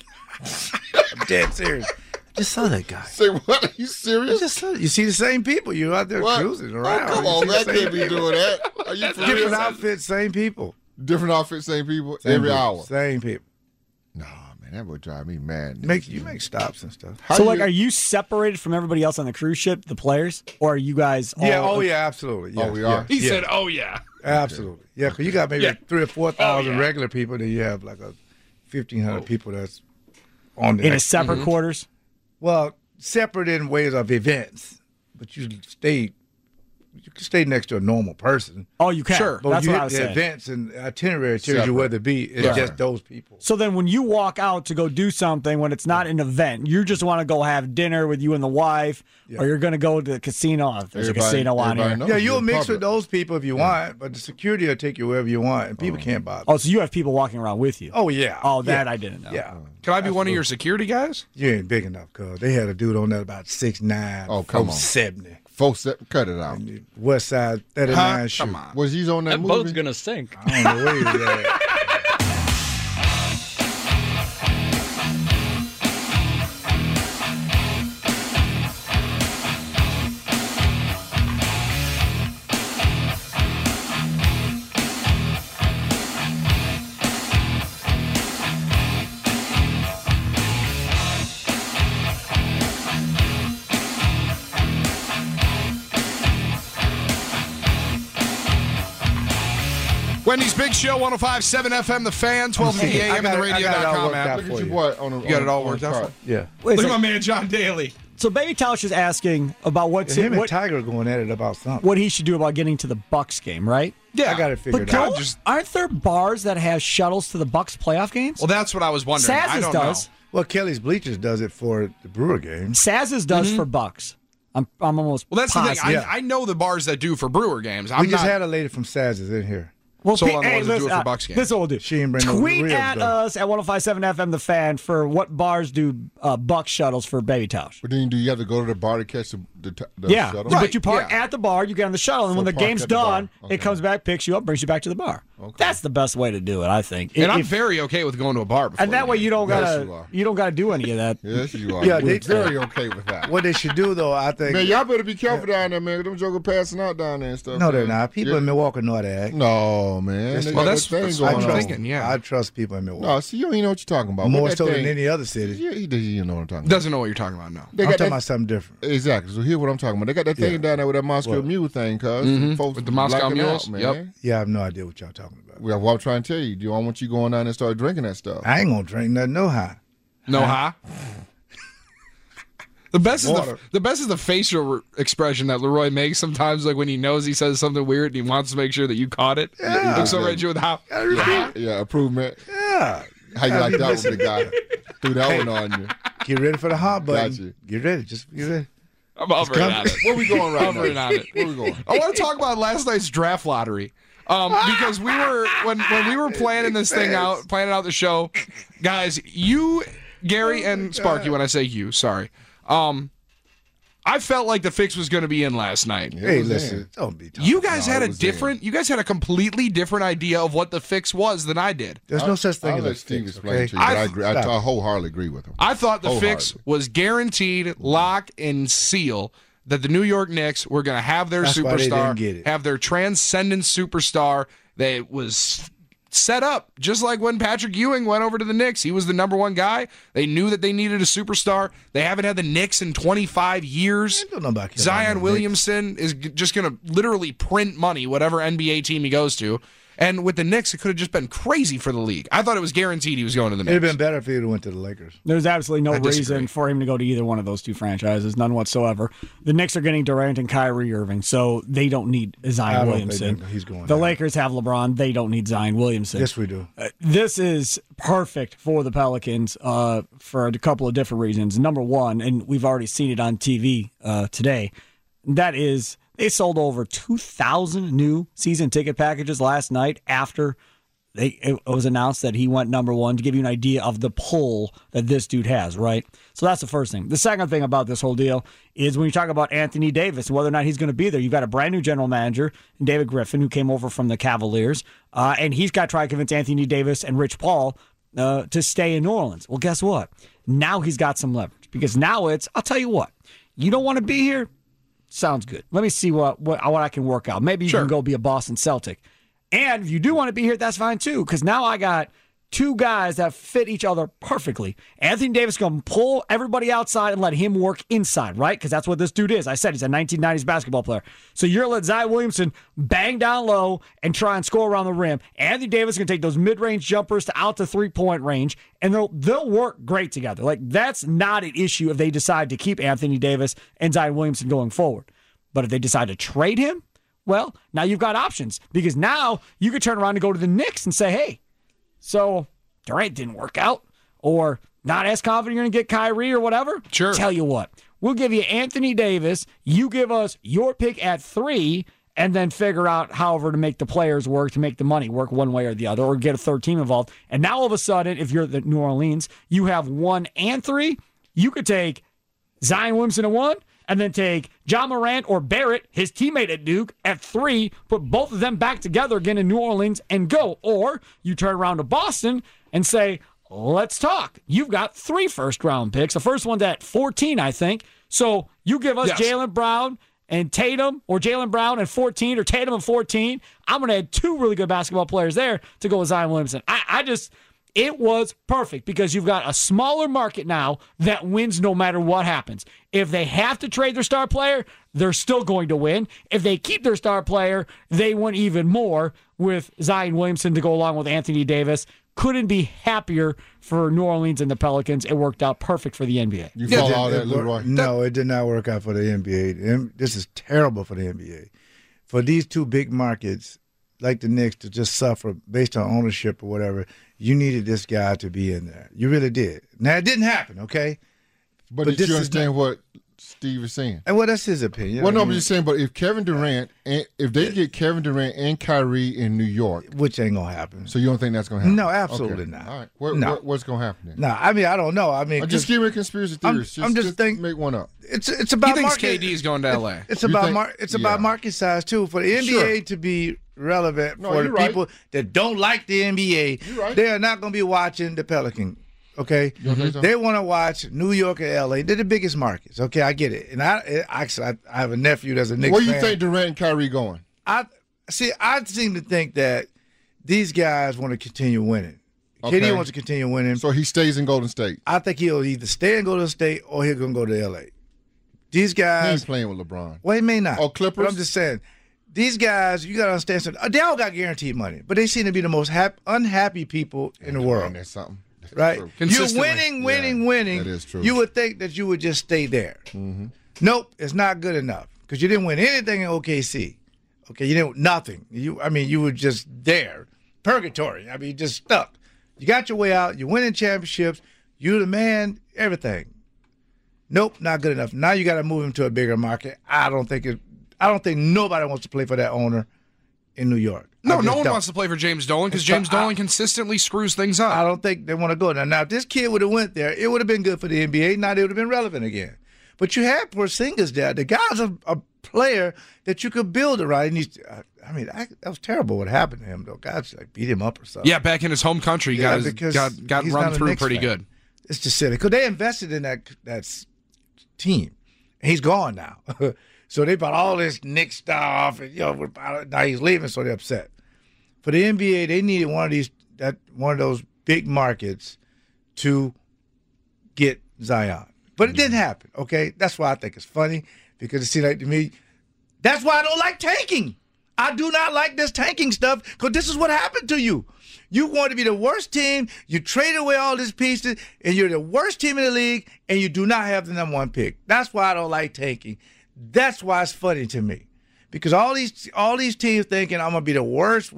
[SPEAKER 5] I'm dead serious. I just saw that guy.
[SPEAKER 4] Say what? Are you
[SPEAKER 5] I
[SPEAKER 4] serious?
[SPEAKER 5] just saw, you see the same people. You're out there
[SPEAKER 4] What?
[SPEAKER 5] cruising
[SPEAKER 4] Oh,
[SPEAKER 5] around.
[SPEAKER 4] come
[SPEAKER 5] You
[SPEAKER 4] on,
[SPEAKER 5] see
[SPEAKER 4] man.
[SPEAKER 5] the
[SPEAKER 4] I
[SPEAKER 5] same
[SPEAKER 4] can't be
[SPEAKER 5] people.
[SPEAKER 4] doing that. Are you for
[SPEAKER 5] Different
[SPEAKER 4] real?
[SPEAKER 5] outfits, same people.
[SPEAKER 4] Different outfits, same people,
[SPEAKER 5] Same
[SPEAKER 4] every
[SPEAKER 5] people,
[SPEAKER 4] hour.
[SPEAKER 5] Same people.
[SPEAKER 4] Nah, man, that would drive me mad.
[SPEAKER 5] You make stops and stuff.
[SPEAKER 4] How
[SPEAKER 7] So,
[SPEAKER 4] you-
[SPEAKER 7] like, are you separated from everybody else on the cruise ship, the players, or are you guys? All,
[SPEAKER 5] Yeah. Oh, yeah. Absolutely. Yeah,
[SPEAKER 4] Oh, we are?
[SPEAKER 3] He
[SPEAKER 5] Yeah.
[SPEAKER 3] said, "Oh yeah."
[SPEAKER 5] Absolutely. Yeah, because you got maybe
[SPEAKER 3] Yeah.
[SPEAKER 5] 3,000 or 4,000
[SPEAKER 3] yeah.
[SPEAKER 5] regular people, then you have like a 1,500 people that's on the
[SPEAKER 7] in a separate quarters.
[SPEAKER 5] Well, separate in ways of events, but you can stay next to a normal person.
[SPEAKER 7] Oh, you can.
[SPEAKER 3] Sure.
[SPEAKER 5] But
[SPEAKER 7] That's
[SPEAKER 5] you
[SPEAKER 7] what
[SPEAKER 5] hit
[SPEAKER 7] I was
[SPEAKER 5] the
[SPEAKER 7] saying.
[SPEAKER 5] events and itinerary tells
[SPEAKER 4] Separate.
[SPEAKER 5] you where to be. It's
[SPEAKER 4] Right.
[SPEAKER 5] just those people.
[SPEAKER 7] So then, when you walk out to go do something, when it's not an event, you just want to go have dinner with you and the wife, or you're going to go to the casino. If there's a casino on
[SPEAKER 4] everybody
[SPEAKER 7] here.
[SPEAKER 4] knows
[SPEAKER 5] Yeah,
[SPEAKER 4] you're
[SPEAKER 5] you'll
[SPEAKER 4] in
[SPEAKER 5] mix
[SPEAKER 4] public.
[SPEAKER 5] with those people if you want, but the security will take you wherever you want, and people can't bother.
[SPEAKER 7] Oh, so you have people walking around with you.
[SPEAKER 5] Oh, yeah.
[SPEAKER 7] Oh, that
[SPEAKER 5] yeah.
[SPEAKER 7] I didn't know.
[SPEAKER 5] Yeah.
[SPEAKER 3] Can I be one of your security guys?
[SPEAKER 5] You ain't big enough, cuz. They had a dude on that about 6'9",
[SPEAKER 4] Oh, come on.
[SPEAKER 5] 470.
[SPEAKER 4] Folks, cut it out.
[SPEAKER 5] West Side 39 shoe.
[SPEAKER 3] Come on.
[SPEAKER 4] Was he on that
[SPEAKER 8] That
[SPEAKER 4] movie?
[SPEAKER 8] boat's gonna sink.
[SPEAKER 5] I don't know where he was at.
[SPEAKER 3] Wendy's Big Show, 105.7 FM, The Fan, 1250 AM, and the radio.com app.
[SPEAKER 4] Look at your boy
[SPEAKER 3] You got it all worked out?
[SPEAKER 5] Yeah.
[SPEAKER 3] Look at my man, John Daly.
[SPEAKER 7] So Baby Tausch is asking about
[SPEAKER 5] Him and Tiger going at it about something.
[SPEAKER 7] what he should do about getting to the Bucks game, right?
[SPEAKER 3] Yeah.
[SPEAKER 5] I got it figured
[SPEAKER 7] But
[SPEAKER 5] out.
[SPEAKER 7] aren't there bars that have shuttles to the Bucks playoff games?
[SPEAKER 3] Well, that's what I was wondering. I
[SPEAKER 7] Saz's
[SPEAKER 3] don't
[SPEAKER 7] does.
[SPEAKER 3] know.
[SPEAKER 5] Well, Kelly's Bleachers does it for the Brewer game.
[SPEAKER 7] Saz's does for Bucks. I'm almost
[SPEAKER 3] Well, that's
[SPEAKER 7] positive.
[SPEAKER 3] the thing. I know the bars that do for Brewer games.
[SPEAKER 5] We just had a lady from Saz's in here.
[SPEAKER 7] Well,
[SPEAKER 3] So on the ones that do
[SPEAKER 7] listen,
[SPEAKER 3] it for Bucks games.
[SPEAKER 7] This is what we'll do.
[SPEAKER 5] She ain't bring no
[SPEAKER 7] Tweet
[SPEAKER 5] ribs,
[SPEAKER 7] at
[SPEAKER 5] though.
[SPEAKER 7] us at 105.7 FM The Fan for what bars do Bucks shuttles for Baby Tausch.
[SPEAKER 4] But then do you have to go to the bar to catch the
[SPEAKER 7] Yeah,
[SPEAKER 4] shuttle?
[SPEAKER 7] but you park at the bar, you get on the shuttle, and
[SPEAKER 4] So
[SPEAKER 7] when the
[SPEAKER 4] park
[SPEAKER 7] game's
[SPEAKER 4] at the bar.
[SPEAKER 7] done,
[SPEAKER 4] Okay.
[SPEAKER 7] it comes back, picks you up, brings you back to the bar.
[SPEAKER 4] Okay.
[SPEAKER 7] That's the best way to do it, I think.
[SPEAKER 3] And I'm
[SPEAKER 7] If-
[SPEAKER 3] very okay with going to a bar before
[SPEAKER 7] and that
[SPEAKER 3] the
[SPEAKER 7] way
[SPEAKER 3] game.
[SPEAKER 7] you don't
[SPEAKER 4] Yes,
[SPEAKER 7] gotta
[SPEAKER 4] you are.
[SPEAKER 7] you don't gotta do any of that.
[SPEAKER 4] Yes, you are.
[SPEAKER 5] Yeah,
[SPEAKER 4] We're
[SPEAKER 5] they-
[SPEAKER 4] very okay with that.
[SPEAKER 5] What they should do, though, I think.
[SPEAKER 4] Man, y'all better be careful down there, man. Them jokers passing out down there and stuff.
[SPEAKER 5] No,
[SPEAKER 4] man.
[SPEAKER 5] they're not. People
[SPEAKER 4] Yeah.
[SPEAKER 5] in Milwaukee know how to act.
[SPEAKER 4] No, man. They
[SPEAKER 3] Well,
[SPEAKER 4] got
[SPEAKER 3] that's
[SPEAKER 4] that thing
[SPEAKER 3] what
[SPEAKER 4] going
[SPEAKER 3] I'm
[SPEAKER 4] on.
[SPEAKER 3] thinking, yeah.
[SPEAKER 5] I trust people in Milwaukee.
[SPEAKER 4] No, see, you don't know what you're talking about.
[SPEAKER 5] More
[SPEAKER 4] What that
[SPEAKER 5] so than
[SPEAKER 4] thing-
[SPEAKER 5] any other city.
[SPEAKER 4] Yeah, you know what I'm talking about.
[SPEAKER 3] Doesn't know what you're talking about now.
[SPEAKER 4] They
[SPEAKER 5] I'm
[SPEAKER 4] got
[SPEAKER 5] talking
[SPEAKER 4] that,
[SPEAKER 5] about something different.
[SPEAKER 4] exactly. So here's what I'm talking about. They got that thing
[SPEAKER 5] Yeah.
[SPEAKER 4] down there with that Moscow Mule thing, cuz. Folks
[SPEAKER 3] With the Moscow
[SPEAKER 4] blacking
[SPEAKER 3] Mules?
[SPEAKER 4] out, man.
[SPEAKER 3] Yep.
[SPEAKER 5] Yeah, I have no idea what y'all talking about.
[SPEAKER 4] Well, what I'm trying to tell you, I want you going down there and start drinking that stuff.
[SPEAKER 5] I ain't gonna drink nothing, no high.
[SPEAKER 3] No, huh? The best
[SPEAKER 5] Water.
[SPEAKER 3] is the facial expression that Leroy makes sometimes, like when he knows he says something weird and he wants to make sure that you caught it.
[SPEAKER 5] Yeah.
[SPEAKER 3] Looks so right at you with how.
[SPEAKER 4] Yeah, improvement.
[SPEAKER 5] Yeah.
[SPEAKER 4] How you like that one with the guy? Threw that one on you.
[SPEAKER 5] Get ready for the hot button.
[SPEAKER 4] Got you.
[SPEAKER 5] Get ready. Just get ready.
[SPEAKER 3] I'm hovering on it.
[SPEAKER 4] Where we going right
[SPEAKER 3] Hovering
[SPEAKER 4] now?
[SPEAKER 3] on it.
[SPEAKER 4] Where we going?
[SPEAKER 3] I want to talk about last night's draft lottery. Because we were when we were planning this thing out, planning out the show, guys, you, Gary, and Sparky. When I say you, sorry, I felt like the fix was going to be in last night.
[SPEAKER 5] Hey, listen. Don't be talking.
[SPEAKER 3] You guys had
[SPEAKER 4] it
[SPEAKER 3] a
[SPEAKER 4] was
[SPEAKER 3] different, you guys had a completely different idea of what the fix was than I did.
[SPEAKER 5] There's no such thing
[SPEAKER 4] I'll
[SPEAKER 5] as
[SPEAKER 4] let
[SPEAKER 5] a
[SPEAKER 4] Steve
[SPEAKER 5] fix,
[SPEAKER 4] explain
[SPEAKER 5] okay?
[SPEAKER 4] to you, but I agree. I
[SPEAKER 5] Stop.
[SPEAKER 4] wholeheartedly agree with him.
[SPEAKER 3] I thought the fix
[SPEAKER 4] Wholeheartedly.
[SPEAKER 3] was guaranteed, lock and seal, that the New York Knicks were going to have their
[SPEAKER 5] That's why they
[SPEAKER 3] superstar,
[SPEAKER 5] didn't get it.
[SPEAKER 3] have their transcendent superstar that was set up, just like when Patrick Ewing went over to the Knicks. He was the number one guy. They knew that they needed a superstar. They haven't had the Knicks in 25 years.
[SPEAKER 5] I don't know about
[SPEAKER 3] Zion
[SPEAKER 5] Knicks.
[SPEAKER 3] Williamson is just going to literally print money, whatever NBA team he goes to. And with the Knicks, it could have just been crazy for the league. I thought it was guaranteed he was going to the
[SPEAKER 5] It'd have
[SPEAKER 3] Knicks.
[SPEAKER 5] been better if he would have went to the Lakers.
[SPEAKER 7] There's absolutely no
[SPEAKER 3] I disagree.
[SPEAKER 7] reason for him to go to either one of those two franchises, none whatsoever. The Knicks are getting Durant and Kyrie Irving, so they don't need
[SPEAKER 5] I
[SPEAKER 7] Zion
[SPEAKER 5] don't
[SPEAKER 7] Williamson.
[SPEAKER 5] think he's going
[SPEAKER 7] The
[SPEAKER 5] there.
[SPEAKER 7] Lakers have LeBron; they don't need Zion Williamson.
[SPEAKER 5] Yes, we do.
[SPEAKER 7] This is perfect for the Pelicans for a couple of different reasons. Number one, and we've already seen it on TV today, that is they sold over 2,000 new season ticket packages last night after it was announced that he went number one, to give you an idea of the pull that this dude has, right? So that's the first thing. The second thing about this whole deal is when you talk about Anthony Davis and whether or not he's going to be there, you've got a brand new general manager, David Griffin, who came over from the Cavaliers, and he's got to try to convince Anthony Davis and Rich Paul to stay in New Orleans. Well, guess what? Now he's got some leverage, because now I'll tell you what, you don't want to be here? Sounds good. Let me see what I can work out. Maybe you can go be a Boston Celtic. And if you do want to be here, that's fine too, because now I got two guys that fit each other perfectly. Anthony Davis going to pull everybody outside and let him work inside, right? Because that's what this dude is. I said he's a 1990s basketball player. So you're going to let Zion Williamson bang down low and try and score around the rim. Anthony Davis is going to take those mid-range jumpers to out to three-point range, and they'll work great together. Like, that's not an issue if they decide to keep Anthony Davis and Zion Williamson going forward. But if they decide to trade him, well, now you've got options, because now you could turn around and go to the Knicks and say, hey, so Durant didn't work out, or not as confident you're going to get Kyrie or whatever.
[SPEAKER 3] Sure.
[SPEAKER 7] Tell you what, we'll give you Anthony Davis. You give us your pick at 3, and then figure out however to make the players work, to make the money work one way or the other, or get a third team involved. And now all of a sudden, if you're the New Orleans, you have 1 and 3. You could take Zion Williamson at 1, and then take John Morant or Barrett, his teammate at Duke, at 3, put both of them back together again in New Orleans and go. Or you turn around to Boston and say, let's talk. You've got 3 first-round picks. The first one's at 14, I think. So you give us Jaylen Brown and Tatum, or Jaylen Brown and 14, or Tatum and 14. I'm going to add 2 really good basketball players there to go with Zion Williamson. I just... It was perfect because you've got a smaller market now that wins no matter what happens. If they have to trade their star player, they're still going to win. If they keep their star player, they win even more with Zion Williamson to go along with Anthony Davis. Couldn't be happier for New Orleans and the Pelicans. It worked out perfect for the NBA.
[SPEAKER 4] You follow all that, Leroy?
[SPEAKER 5] No, it did not work out for the NBA. This is terrible for the NBA. For these two big markets, like the Knicks, to just suffer based on ownership or whatever, you needed this guy to be in there. You really did. Now, it didn't happen, okay?
[SPEAKER 4] But did you understand what Steve is saying?
[SPEAKER 5] And well, that's his opinion.
[SPEAKER 4] Well, no, I'm just saying, but if Kevin Durant, if they get Kevin Durant and Kyrie in New York.
[SPEAKER 5] Which ain't going to happen.
[SPEAKER 4] So you don't think that's going to happen?
[SPEAKER 5] No, absolutely not.
[SPEAKER 4] All right. What's going to happen then?
[SPEAKER 5] No, I mean, I don't know. I mean,
[SPEAKER 4] just give me a conspiracy theory.
[SPEAKER 5] I'm just thinking.
[SPEAKER 4] Make one up.
[SPEAKER 5] It's about
[SPEAKER 3] he thinks
[SPEAKER 5] market.
[SPEAKER 3] KD is going to LA.
[SPEAKER 5] It's about market size, too. For the NBA to be relevant for the people that don't like the NBA, they are not going to be watching the Pelicans. Okay, they want to watch New York and LA. They're the biggest markets. Okay, I get it. And I have a nephew that's a Knicks fan.
[SPEAKER 4] Where you think Durant and Kyrie going?
[SPEAKER 5] I seem to think that these guys want to continue winning.
[SPEAKER 4] Okay.
[SPEAKER 5] KD wants to continue winning.
[SPEAKER 4] So he stays in Golden State.
[SPEAKER 5] I think he'll either stay in Golden State or he's going to go to LA. These guys.
[SPEAKER 4] He ain't playing with LeBron.
[SPEAKER 5] Well, he may not.
[SPEAKER 4] Oh, Clippers?
[SPEAKER 5] But I'm just saying. These guys, you got to understand something. They all got guaranteed money, but they seem to be the most unhappy people in the world.
[SPEAKER 4] That's something.
[SPEAKER 5] Right? You're winning.
[SPEAKER 4] That is true.
[SPEAKER 5] You would think that you would just stay there. Mm-hmm. Nope, it's not good enough because you didn't win anything in OKC. Okay, you didn't nothing. You were just there, purgatory. I mean, you just stuck. You got your way out. You're winning championships. You're the man. Everything. Nope, not good enough. Now you got to move him to a bigger market. I don't think nobody wants to play for that owner in New York.
[SPEAKER 3] No one wants to play for James Dolan because James Dolan consistently screws things up.
[SPEAKER 5] I don't think they want to go there. Now, if this kid would have went there, it would have been good for the NBA. Now they would have been relevant again. But you had Porzingis there. The guy's a player that you could build around. And that was terrible what happened to him, though. Guys beat him up or something.
[SPEAKER 3] Yeah, back in his home country, he got run through pretty good.
[SPEAKER 5] It's just silly because they invested in that team. And he's gone now. So they bought all this Knicks stuff, and now he's leaving, so they're upset. For the NBA, they needed one of those big markets to get Zion, but it didn't happen. Okay, that's why I think it's funny because it seems like to me, that's why I don't like tanking. I do not like this tanking stuff because this is what happened to you. You want to be the worst team. You traded away all these pieces, and you're the worst team in the league, and you do not have the number one pick. That's why I don't like tanking. That's why it's funny to me, because all these teams thinking I'm gonna be the worst.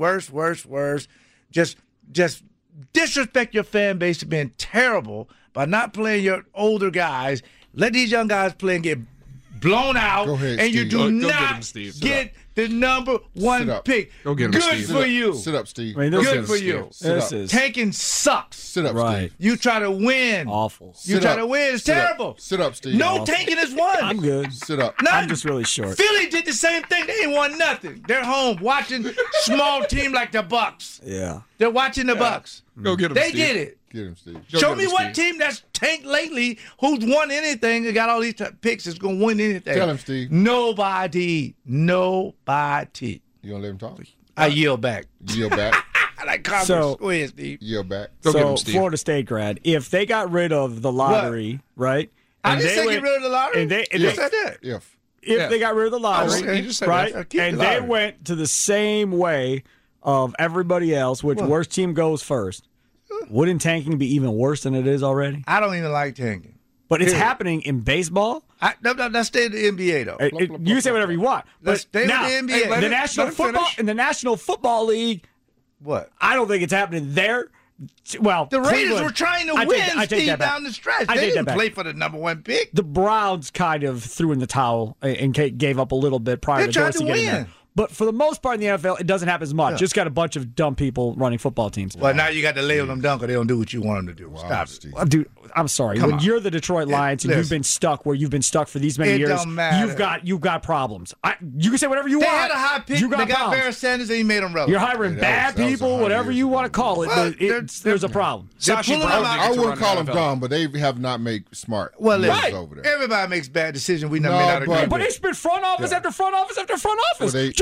[SPEAKER 5] Just disrespect your fan base to being terrible by not playing your older guys. Let these young guys play and get blown out,
[SPEAKER 4] Go ahead,
[SPEAKER 5] and
[SPEAKER 4] Steve.
[SPEAKER 5] you do not get the number one pick.
[SPEAKER 3] Go get him,
[SPEAKER 5] Good
[SPEAKER 3] Steve.
[SPEAKER 5] for you.
[SPEAKER 4] Sit up, Steve.
[SPEAKER 7] I mean,
[SPEAKER 5] Good for you. Tanking sucks.
[SPEAKER 4] Sit up,
[SPEAKER 7] Right.
[SPEAKER 4] Steve.
[SPEAKER 5] You try to win.
[SPEAKER 7] Awful.
[SPEAKER 5] You try to win. It's terrible.
[SPEAKER 4] Sit up, Steve.
[SPEAKER 5] No tanking is one.
[SPEAKER 7] I'm good.
[SPEAKER 4] Sit up.
[SPEAKER 7] I'm just really short.
[SPEAKER 5] Philly did the same thing. They ain't won nothing. They're home watching small team like the Bucks.
[SPEAKER 7] Yeah.
[SPEAKER 5] They're watching the Bucks.
[SPEAKER 3] Go get him,
[SPEAKER 5] They
[SPEAKER 3] Steve.
[SPEAKER 5] did it.
[SPEAKER 4] Get him, Steve.
[SPEAKER 5] Show me what team that's tanked lately who's won anything and got all these picks is going to win anything.
[SPEAKER 4] Tell him, Steve.
[SPEAKER 5] Nobody.
[SPEAKER 4] You gonna let him talk?
[SPEAKER 5] I yield back.
[SPEAKER 4] Yield back.
[SPEAKER 5] I like Congress.
[SPEAKER 7] So-
[SPEAKER 5] Go ahead, Steve.
[SPEAKER 4] Yield back.
[SPEAKER 3] Go get
[SPEAKER 7] So
[SPEAKER 3] him, Steve.
[SPEAKER 7] Florida State grad, if they got rid of the lottery, right?
[SPEAKER 5] I
[SPEAKER 7] and
[SPEAKER 5] didn't
[SPEAKER 7] they
[SPEAKER 5] say
[SPEAKER 7] went-
[SPEAKER 5] get rid of the lottery.
[SPEAKER 7] and they-
[SPEAKER 5] You said that.
[SPEAKER 4] If
[SPEAKER 7] They got rid of the lottery,
[SPEAKER 5] Okay.
[SPEAKER 3] He just said
[SPEAKER 7] right?
[SPEAKER 5] that. Keep
[SPEAKER 7] And
[SPEAKER 5] the
[SPEAKER 7] they
[SPEAKER 5] lottery.
[SPEAKER 7] went to the same way of everybody else, which worst team goes first. Wouldn't tanking be even worse than it is already?
[SPEAKER 5] I don't even like tanking.
[SPEAKER 7] But it's
[SPEAKER 5] Period.
[SPEAKER 7] happening in baseball.
[SPEAKER 5] Let's stay in the NBA, though.
[SPEAKER 7] You can say whatever you want.
[SPEAKER 5] Let's
[SPEAKER 7] But
[SPEAKER 5] stay with
[SPEAKER 7] now,
[SPEAKER 5] the NBA.
[SPEAKER 3] let
[SPEAKER 7] the
[SPEAKER 3] it-
[SPEAKER 7] National
[SPEAKER 3] let it
[SPEAKER 7] Football
[SPEAKER 3] finish.
[SPEAKER 7] in the National Football League,
[SPEAKER 5] What?
[SPEAKER 7] I don't think it's happening there. Well,
[SPEAKER 5] The Raiders
[SPEAKER 7] Cleveland-
[SPEAKER 5] were trying to
[SPEAKER 7] I take
[SPEAKER 5] win,
[SPEAKER 7] that- I take
[SPEAKER 5] Steve,
[SPEAKER 7] that back.
[SPEAKER 5] down the stretch.
[SPEAKER 7] I
[SPEAKER 5] They
[SPEAKER 7] take that
[SPEAKER 5] didn't
[SPEAKER 7] back.
[SPEAKER 5] play for the number one pick.
[SPEAKER 7] The Browns kind of threw in the towel and gave up a little bit prior
[SPEAKER 5] They
[SPEAKER 7] to
[SPEAKER 5] tried
[SPEAKER 7] Dorsey
[SPEAKER 5] to
[SPEAKER 7] getting
[SPEAKER 5] win.
[SPEAKER 7] there. But for the most part in the NFL, it doesn't happen as much. Just got a bunch of dumb people running football teams.
[SPEAKER 5] Well, now you got to label them down because they don't do what you want them to do. Stop it.
[SPEAKER 4] Steve.
[SPEAKER 7] Dude, I'm sorry.
[SPEAKER 5] Come
[SPEAKER 7] When
[SPEAKER 5] on.
[SPEAKER 7] you're the Detroit Lions and you've
[SPEAKER 5] listen.
[SPEAKER 7] been stuck where you've been stuck for these many
[SPEAKER 5] It
[SPEAKER 7] years,
[SPEAKER 5] don't matter.
[SPEAKER 7] you've got problems. You can say whatever you
[SPEAKER 5] They
[SPEAKER 7] want.
[SPEAKER 5] had a high pick.
[SPEAKER 7] You
[SPEAKER 5] They got
[SPEAKER 7] problems.
[SPEAKER 5] Barry Sanders and he made them relevant.
[SPEAKER 7] You're hiring
[SPEAKER 4] Yeah,
[SPEAKER 7] bad
[SPEAKER 4] that was
[SPEAKER 7] people,
[SPEAKER 4] 100
[SPEAKER 7] whatever
[SPEAKER 4] years
[SPEAKER 7] you
[SPEAKER 4] ago.
[SPEAKER 7] want to call it.
[SPEAKER 5] Well,
[SPEAKER 7] There's a problem.
[SPEAKER 3] Sashi
[SPEAKER 5] pulling
[SPEAKER 3] Brown
[SPEAKER 5] them out.
[SPEAKER 3] needed
[SPEAKER 4] I
[SPEAKER 3] to
[SPEAKER 4] wouldn't
[SPEAKER 3] run
[SPEAKER 4] call
[SPEAKER 3] the
[SPEAKER 4] them
[SPEAKER 3] NFL.
[SPEAKER 4] dumb, but they have not made smart
[SPEAKER 5] Well,
[SPEAKER 4] moves
[SPEAKER 5] listen,
[SPEAKER 4] over there.
[SPEAKER 5] everybody makes bad decisions. We
[SPEAKER 4] No,
[SPEAKER 5] may not agree
[SPEAKER 4] but-
[SPEAKER 5] with.
[SPEAKER 7] But it's been front office after front office after front office.
[SPEAKER 4] Well,
[SPEAKER 7] Just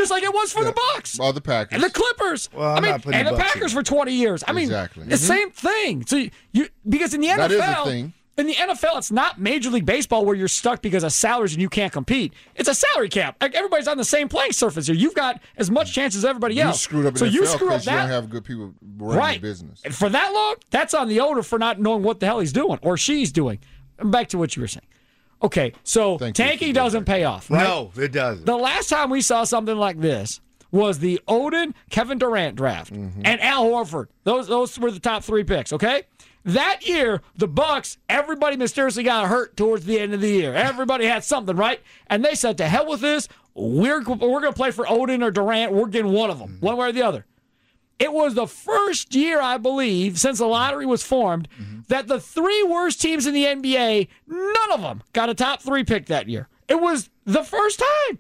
[SPEAKER 7] just like it was for the Bucks.
[SPEAKER 4] Well, the Packers.
[SPEAKER 7] And the Clippers.
[SPEAKER 5] Well, and
[SPEAKER 7] the Packers for 20 years. I mean,
[SPEAKER 4] exactly.
[SPEAKER 7] the same thing. So because in the NFL,
[SPEAKER 4] that is a thing.
[SPEAKER 7] In the NFL, it's not Major League Baseball where you're stuck because of salaries and you can't compete. It's a salary cap. Like everybody's on the same playing surface here. You've got as much chance as everybody else.
[SPEAKER 4] You screwed up in
[SPEAKER 7] so
[SPEAKER 4] the
[SPEAKER 7] you
[SPEAKER 4] NFL
[SPEAKER 7] screw up
[SPEAKER 4] because you
[SPEAKER 7] that.
[SPEAKER 4] don't have good people running the business.
[SPEAKER 7] And for that long, that's on the owner for not knowing what the hell he's doing or she's doing. Back to what you were saying. Okay, so tanking doesn't pay off, right?
[SPEAKER 5] No, it doesn't.
[SPEAKER 7] The last time we saw something like this was the Odin Kevin Durant draft and Al Horford. Those were the top 3 picks, okay? That year, the Bucks, everybody mysteriously got hurt towards the end of the year. Everybody had something, right? And they said, to hell with this. We're going to play for Odin or Durant. We're getting one of them, one way or the other. It was the first year, I believe, since the lottery was formed, that the 3 worst teams in the NBA, none of them got a top 3 pick that year. It was the first time.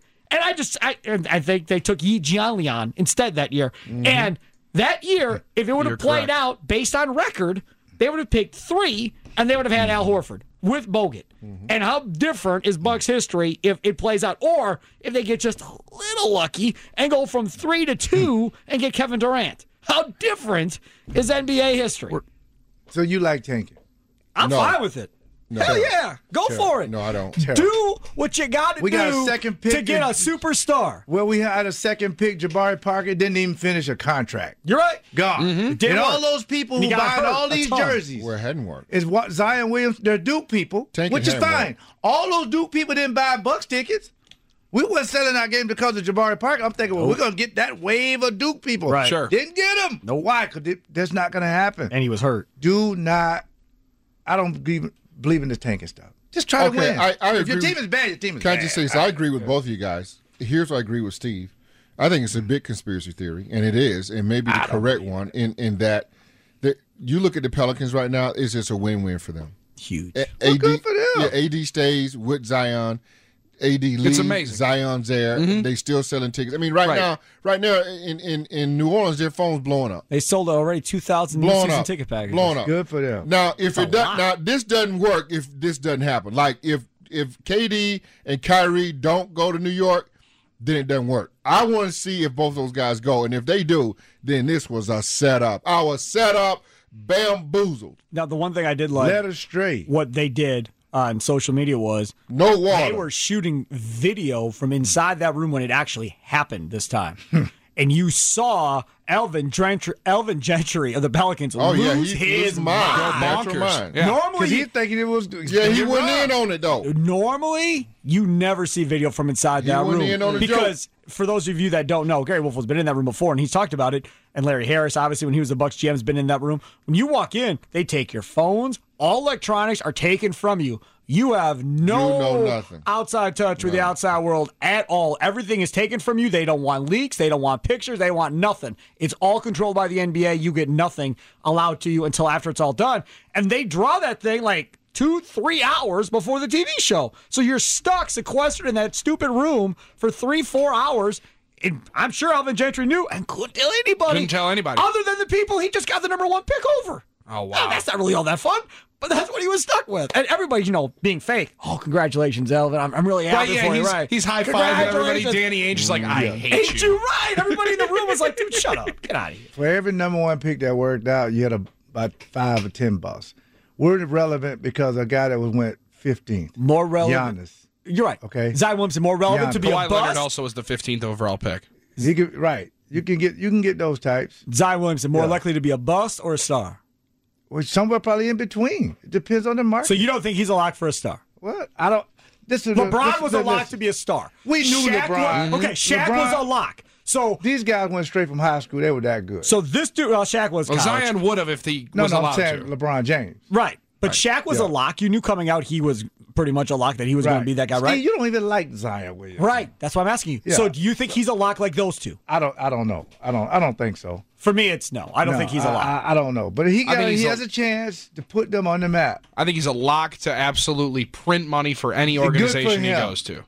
[SPEAKER 7] And I think they took Yi Jianlian instead that year. And that year, if it would have played out based on record, they would have picked 3, and they would have had Al Horford with Bogut. And how different is Bucks history if it plays out? Or if they get just a little lucky and go from 3 to 2 and get Kevin Durant. How different is NBA history?
[SPEAKER 5] So you like tanking?
[SPEAKER 7] I'm fine with it.
[SPEAKER 4] No.
[SPEAKER 7] Hell yeah. Go for it.
[SPEAKER 4] No, I don't.
[SPEAKER 7] Do what you got to do
[SPEAKER 5] got a second pick
[SPEAKER 7] to get a superstar.
[SPEAKER 5] Well, we had a second pick. Jabari Parker didn't even finish a contract.
[SPEAKER 7] You're right.
[SPEAKER 5] Gone. And all those people who buying all these jerseys.
[SPEAKER 4] Where it hadn't worked.
[SPEAKER 5] Is what Zion Williams, they're Duke people, which is fine. All those Duke people didn't buy Bucks tickets. We weren't selling our game because of Jabari Parker. I'm thinking, well, we're going to get that wave of Duke people.
[SPEAKER 7] Right.
[SPEAKER 3] Sure.
[SPEAKER 5] Didn't get them.
[SPEAKER 7] Nope.
[SPEAKER 5] Why? Because that's not going to happen.
[SPEAKER 7] And he was hurt.
[SPEAKER 5] I don't believe in this tanking stuff. Just try to win.
[SPEAKER 4] I
[SPEAKER 5] if
[SPEAKER 4] agree
[SPEAKER 5] your team is bad, your team is bad.
[SPEAKER 4] Can I just say, so I agree with both of you guys. Here's what I agree with Steve. I think it's a big conspiracy theory, and it is, and maybe the correct one, in that you look at the Pelicans right now, it's just a win-win for them.
[SPEAKER 7] Huge.
[SPEAKER 4] AD,
[SPEAKER 5] good for them.
[SPEAKER 4] Yeah, AD stays with Zion. AD leaves.
[SPEAKER 3] It's amazing.
[SPEAKER 4] Zion's there. They still selling tickets. I mean, right now in New Orleans, their phone's blowing up.
[SPEAKER 7] They sold already 2,000 new season ticket packages.
[SPEAKER 4] Blowing up.
[SPEAKER 5] Good for them.
[SPEAKER 4] Now, if it does, now this doesn't work. If this doesn't happen, like if KD and Kyrie don't go to New York, then it doesn't work. I want to see if both those guys go, and if they do, then this was a setup. Our setup bamboozled.
[SPEAKER 7] Now, the one thing I did like,
[SPEAKER 5] Let us straight.
[SPEAKER 7] what they did on social media was
[SPEAKER 4] No water.
[SPEAKER 7] they were shooting video from inside that room when it actually happened this time. And you saw Elvin Gentry of the Pelicans lose his mind.
[SPEAKER 3] Bonkers.
[SPEAKER 7] Yeah. Normally,
[SPEAKER 5] Because he's thinking it was.
[SPEAKER 4] Yeah, he went in on it, though.
[SPEAKER 7] Normally, you never see video from inside that room.
[SPEAKER 4] went in on a
[SPEAKER 7] because for those of you that don't know, Gary Wolf has been in that room before, and he's talked about it. And Larry Harris, obviously, when he was the Bucks GM, has been in that room. When you walk in, they take your phones. All electronics are taken from you. You have no outside touch with the outside world at all. Everything is taken from you. They don't want leaks. They don't want pictures. They want nothing. It's all controlled by the NBA. You get nothing allowed to you until after it's all done. And they draw that thing like 2-3 hours before the TV show. So you're stuck, sequestered in that stupid room for 3-4 hours. And I'm sure Elvin Gentry knew and couldn't tell anybody.
[SPEAKER 3] Couldn't tell anybody.
[SPEAKER 7] Other than the people he just got the number 1 pick over.
[SPEAKER 3] Oh, wow.
[SPEAKER 7] Now, that's not really all that fun, but that's what he was stuck with. And everybody's, being fake. Oh, congratulations, Elvin. I'm really happy for you. Right.
[SPEAKER 3] He's high-fiving everybody. Danny Ainge is like, I hate you.
[SPEAKER 7] Right. Everybody in the room was like, dude, shut up. Get out of here.
[SPEAKER 5] For every number 1 pick that worked out, you had about 5 or 10 busts. We're relevant because a guy that went 15th.
[SPEAKER 7] More relevant.
[SPEAKER 5] Giannis.
[SPEAKER 7] You're right.
[SPEAKER 5] Okay.
[SPEAKER 7] Zion Williamson more relevant to be
[SPEAKER 3] Kawhi
[SPEAKER 7] a bust.
[SPEAKER 3] Leonard also was the 15th overall pick.
[SPEAKER 5] Right. You can get those types.
[SPEAKER 7] Zion Williamson more likely to be a bust or a star?
[SPEAKER 5] Well, somewhere probably in between. It depends on the market.
[SPEAKER 7] So you don't think he's a lock for a star?
[SPEAKER 5] What? I don't.
[SPEAKER 7] LeBron was a lock to be a star.
[SPEAKER 5] We knew LeBron.
[SPEAKER 7] Shaq was a lock. So
[SPEAKER 5] these guys went straight from high school. They were that good.
[SPEAKER 7] So this dude, Shaq was college.
[SPEAKER 3] Zion would have if he was allowed
[SPEAKER 5] I'm saying
[SPEAKER 3] to.
[SPEAKER 5] LeBron James.
[SPEAKER 7] Right. But Shaq was a lock. You knew coming out he was pretty much a lock that he was going to be that guy, right?
[SPEAKER 5] Steve, you don't even like Zion Williams.
[SPEAKER 7] Right. That's why I'm asking you.
[SPEAKER 5] Yeah.
[SPEAKER 7] So do you think he's a lock like those two?
[SPEAKER 5] I don't know. I don't think so.
[SPEAKER 7] For me, it's no. I don't think he's a lock.
[SPEAKER 5] I don't know. But he has a chance to put them on the map.
[SPEAKER 3] I think he's a lock to absolutely print money for any organization he goes to.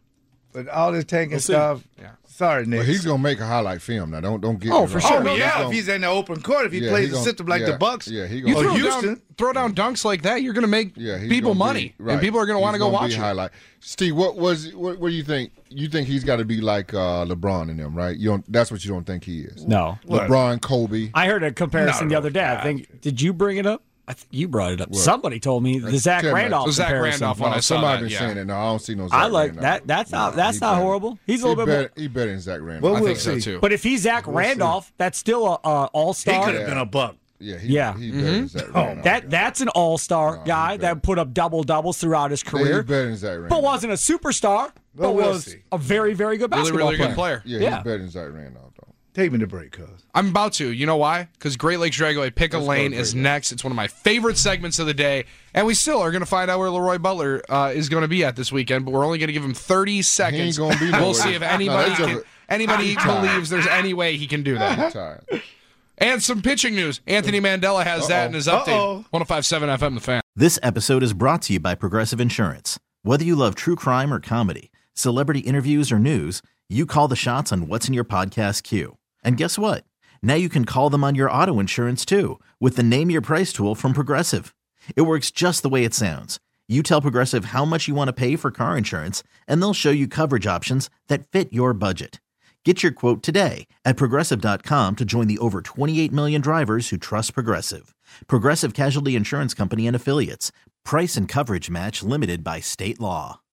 [SPEAKER 5] But all this tanking stuff.
[SPEAKER 3] Yeah.
[SPEAKER 5] Sorry, Nick.
[SPEAKER 4] But he's gonna make a highlight film now. Don't get.
[SPEAKER 7] Oh,
[SPEAKER 4] me
[SPEAKER 7] for
[SPEAKER 4] wrong.
[SPEAKER 7] sure.
[SPEAKER 5] Oh,
[SPEAKER 4] He's
[SPEAKER 5] yeah,
[SPEAKER 4] gonna-
[SPEAKER 5] if he's in the open court, if he
[SPEAKER 4] Yeah,
[SPEAKER 5] plays
[SPEAKER 4] he
[SPEAKER 5] the
[SPEAKER 4] gonna-
[SPEAKER 5] system like
[SPEAKER 4] yeah,
[SPEAKER 5] the Bucks.
[SPEAKER 4] yeah, he
[SPEAKER 3] You
[SPEAKER 4] gonna-
[SPEAKER 3] throw down dunks like that, you're going to make
[SPEAKER 4] Yeah, he's
[SPEAKER 3] people
[SPEAKER 4] gonna
[SPEAKER 3] money,
[SPEAKER 4] be- right.
[SPEAKER 3] and people are going to want to
[SPEAKER 4] He's
[SPEAKER 3] go
[SPEAKER 4] gonna
[SPEAKER 3] watch
[SPEAKER 4] be
[SPEAKER 3] it.
[SPEAKER 4] highlight. Steve, what do you think? You think he's got to be like LeBron and them, right? You don't. That's what you don't think he is.
[SPEAKER 7] No.
[SPEAKER 4] LeBron, Kobe.
[SPEAKER 7] I heard a comparison the other day. I think, did you bring it up? I think you brought it up. Somebody told me the Zach
[SPEAKER 4] Tim
[SPEAKER 7] Randolph
[SPEAKER 3] The Zach
[SPEAKER 7] comparison.
[SPEAKER 3] Randolph one. I saw
[SPEAKER 4] Somebody
[SPEAKER 3] that,
[SPEAKER 4] been
[SPEAKER 3] yeah.
[SPEAKER 4] saying that. No, I don't see no. Zach
[SPEAKER 7] I like
[SPEAKER 4] Randolph.
[SPEAKER 7] that. That's
[SPEAKER 4] He
[SPEAKER 7] not
[SPEAKER 4] better.
[SPEAKER 7] horrible. He's a little bit more.
[SPEAKER 4] He better than Zach Randolph.
[SPEAKER 5] Well,
[SPEAKER 3] I
[SPEAKER 5] we'll
[SPEAKER 3] think so
[SPEAKER 5] see.
[SPEAKER 3] too.
[SPEAKER 7] But if he's Zach Randolph, that's still a
[SPEAKER 5] He
[SPEAKER 7] all-star.
[SPEAKER 5] could have been a Buck.
[SPEAKER 4] Yeah,
[SPEAKER 7] Yeah.
[SPEAKER 4] he better than Zach Randolph.
[SPEAKER 7] That's an all-star guy
[SPEAKER 4] he's better.
[SPEAKER 7] that put up double-doubles throughout his
[SPEAKER 4] He's
[SPEAKER 7] career,
[SPEAKER 4] better than Zach Randolph.
[SPEAKER 7] but wasn't a superstar,
[SPEAKER 5] Well,
[SPEAKER 7] but
[SPEAKER 5] we'll
[SPEAKER 7] was
[SPEAKER 5] see.
[SPEAKER 7] a very, very good
[SPEAKER 3] Really,
[SPEAKER 7] basketball
[SPEAKER 3] really good player.
[SPEAKER 4] Yeah,
[SPEAKER 7] Yeah.
[SPEAKER 4] he's better than Zach Randolph, though.
[SPEAKER 5] Take me to break, cuz.
[SPEAKER 3] I'm about to. You know why? Because Great Lakes Dragway Pick a
[SPEAKER 4] Let's go
[SPEAKER 3] Lane
[SPEAKER 4] Great
[SPEAKER 3] is
[SPEAKER 4] Lakes.
[SPEAKER 3] next. It's one of my favorite segments of the day. And we still are going to find out where Leroy Butler is going to be at this weekend, but we're only going to give him 30 seconds.
[SPEAKER 4] gonna be
[SPEAKER 3] We'll
[SPEAKER 4] nowhere.
[SPEAKER 3] see if
[SPEAKER 4] No,
[SPEAKER 3] anybody
[SPEAKER 4] that's just-
[SPEAKER 3] anybody
[SPEAKER 4] I'm tired.
[SPEAKER 3] believes there's any way he can do that.
[SPEAKER 4] I'm tired.
[SPEAKER 3] And some pitching news. Anthony Mandela has that in his update. 105.7 FM, The Fan.
[SPEAKER 9] This episode is brought to you by Progressive Insurance. Whether you love true crime or comedy, celebrity interviews or news, you call the shots on what's in your podcast queue. And guess what? Now you can call them on your auto insurance too with the Name Your Price tool from Progressive. It works just the way it sounds. You tell Progressive how much you want to pay for car insurance, and they'll show you coverage options that fit your budget. Get your quote today at Progressive.com to join the over 28 million drivers who trust Progressive. Progressive Casualty Insurance Company and Affiliates. Price and coverage match limited by state law.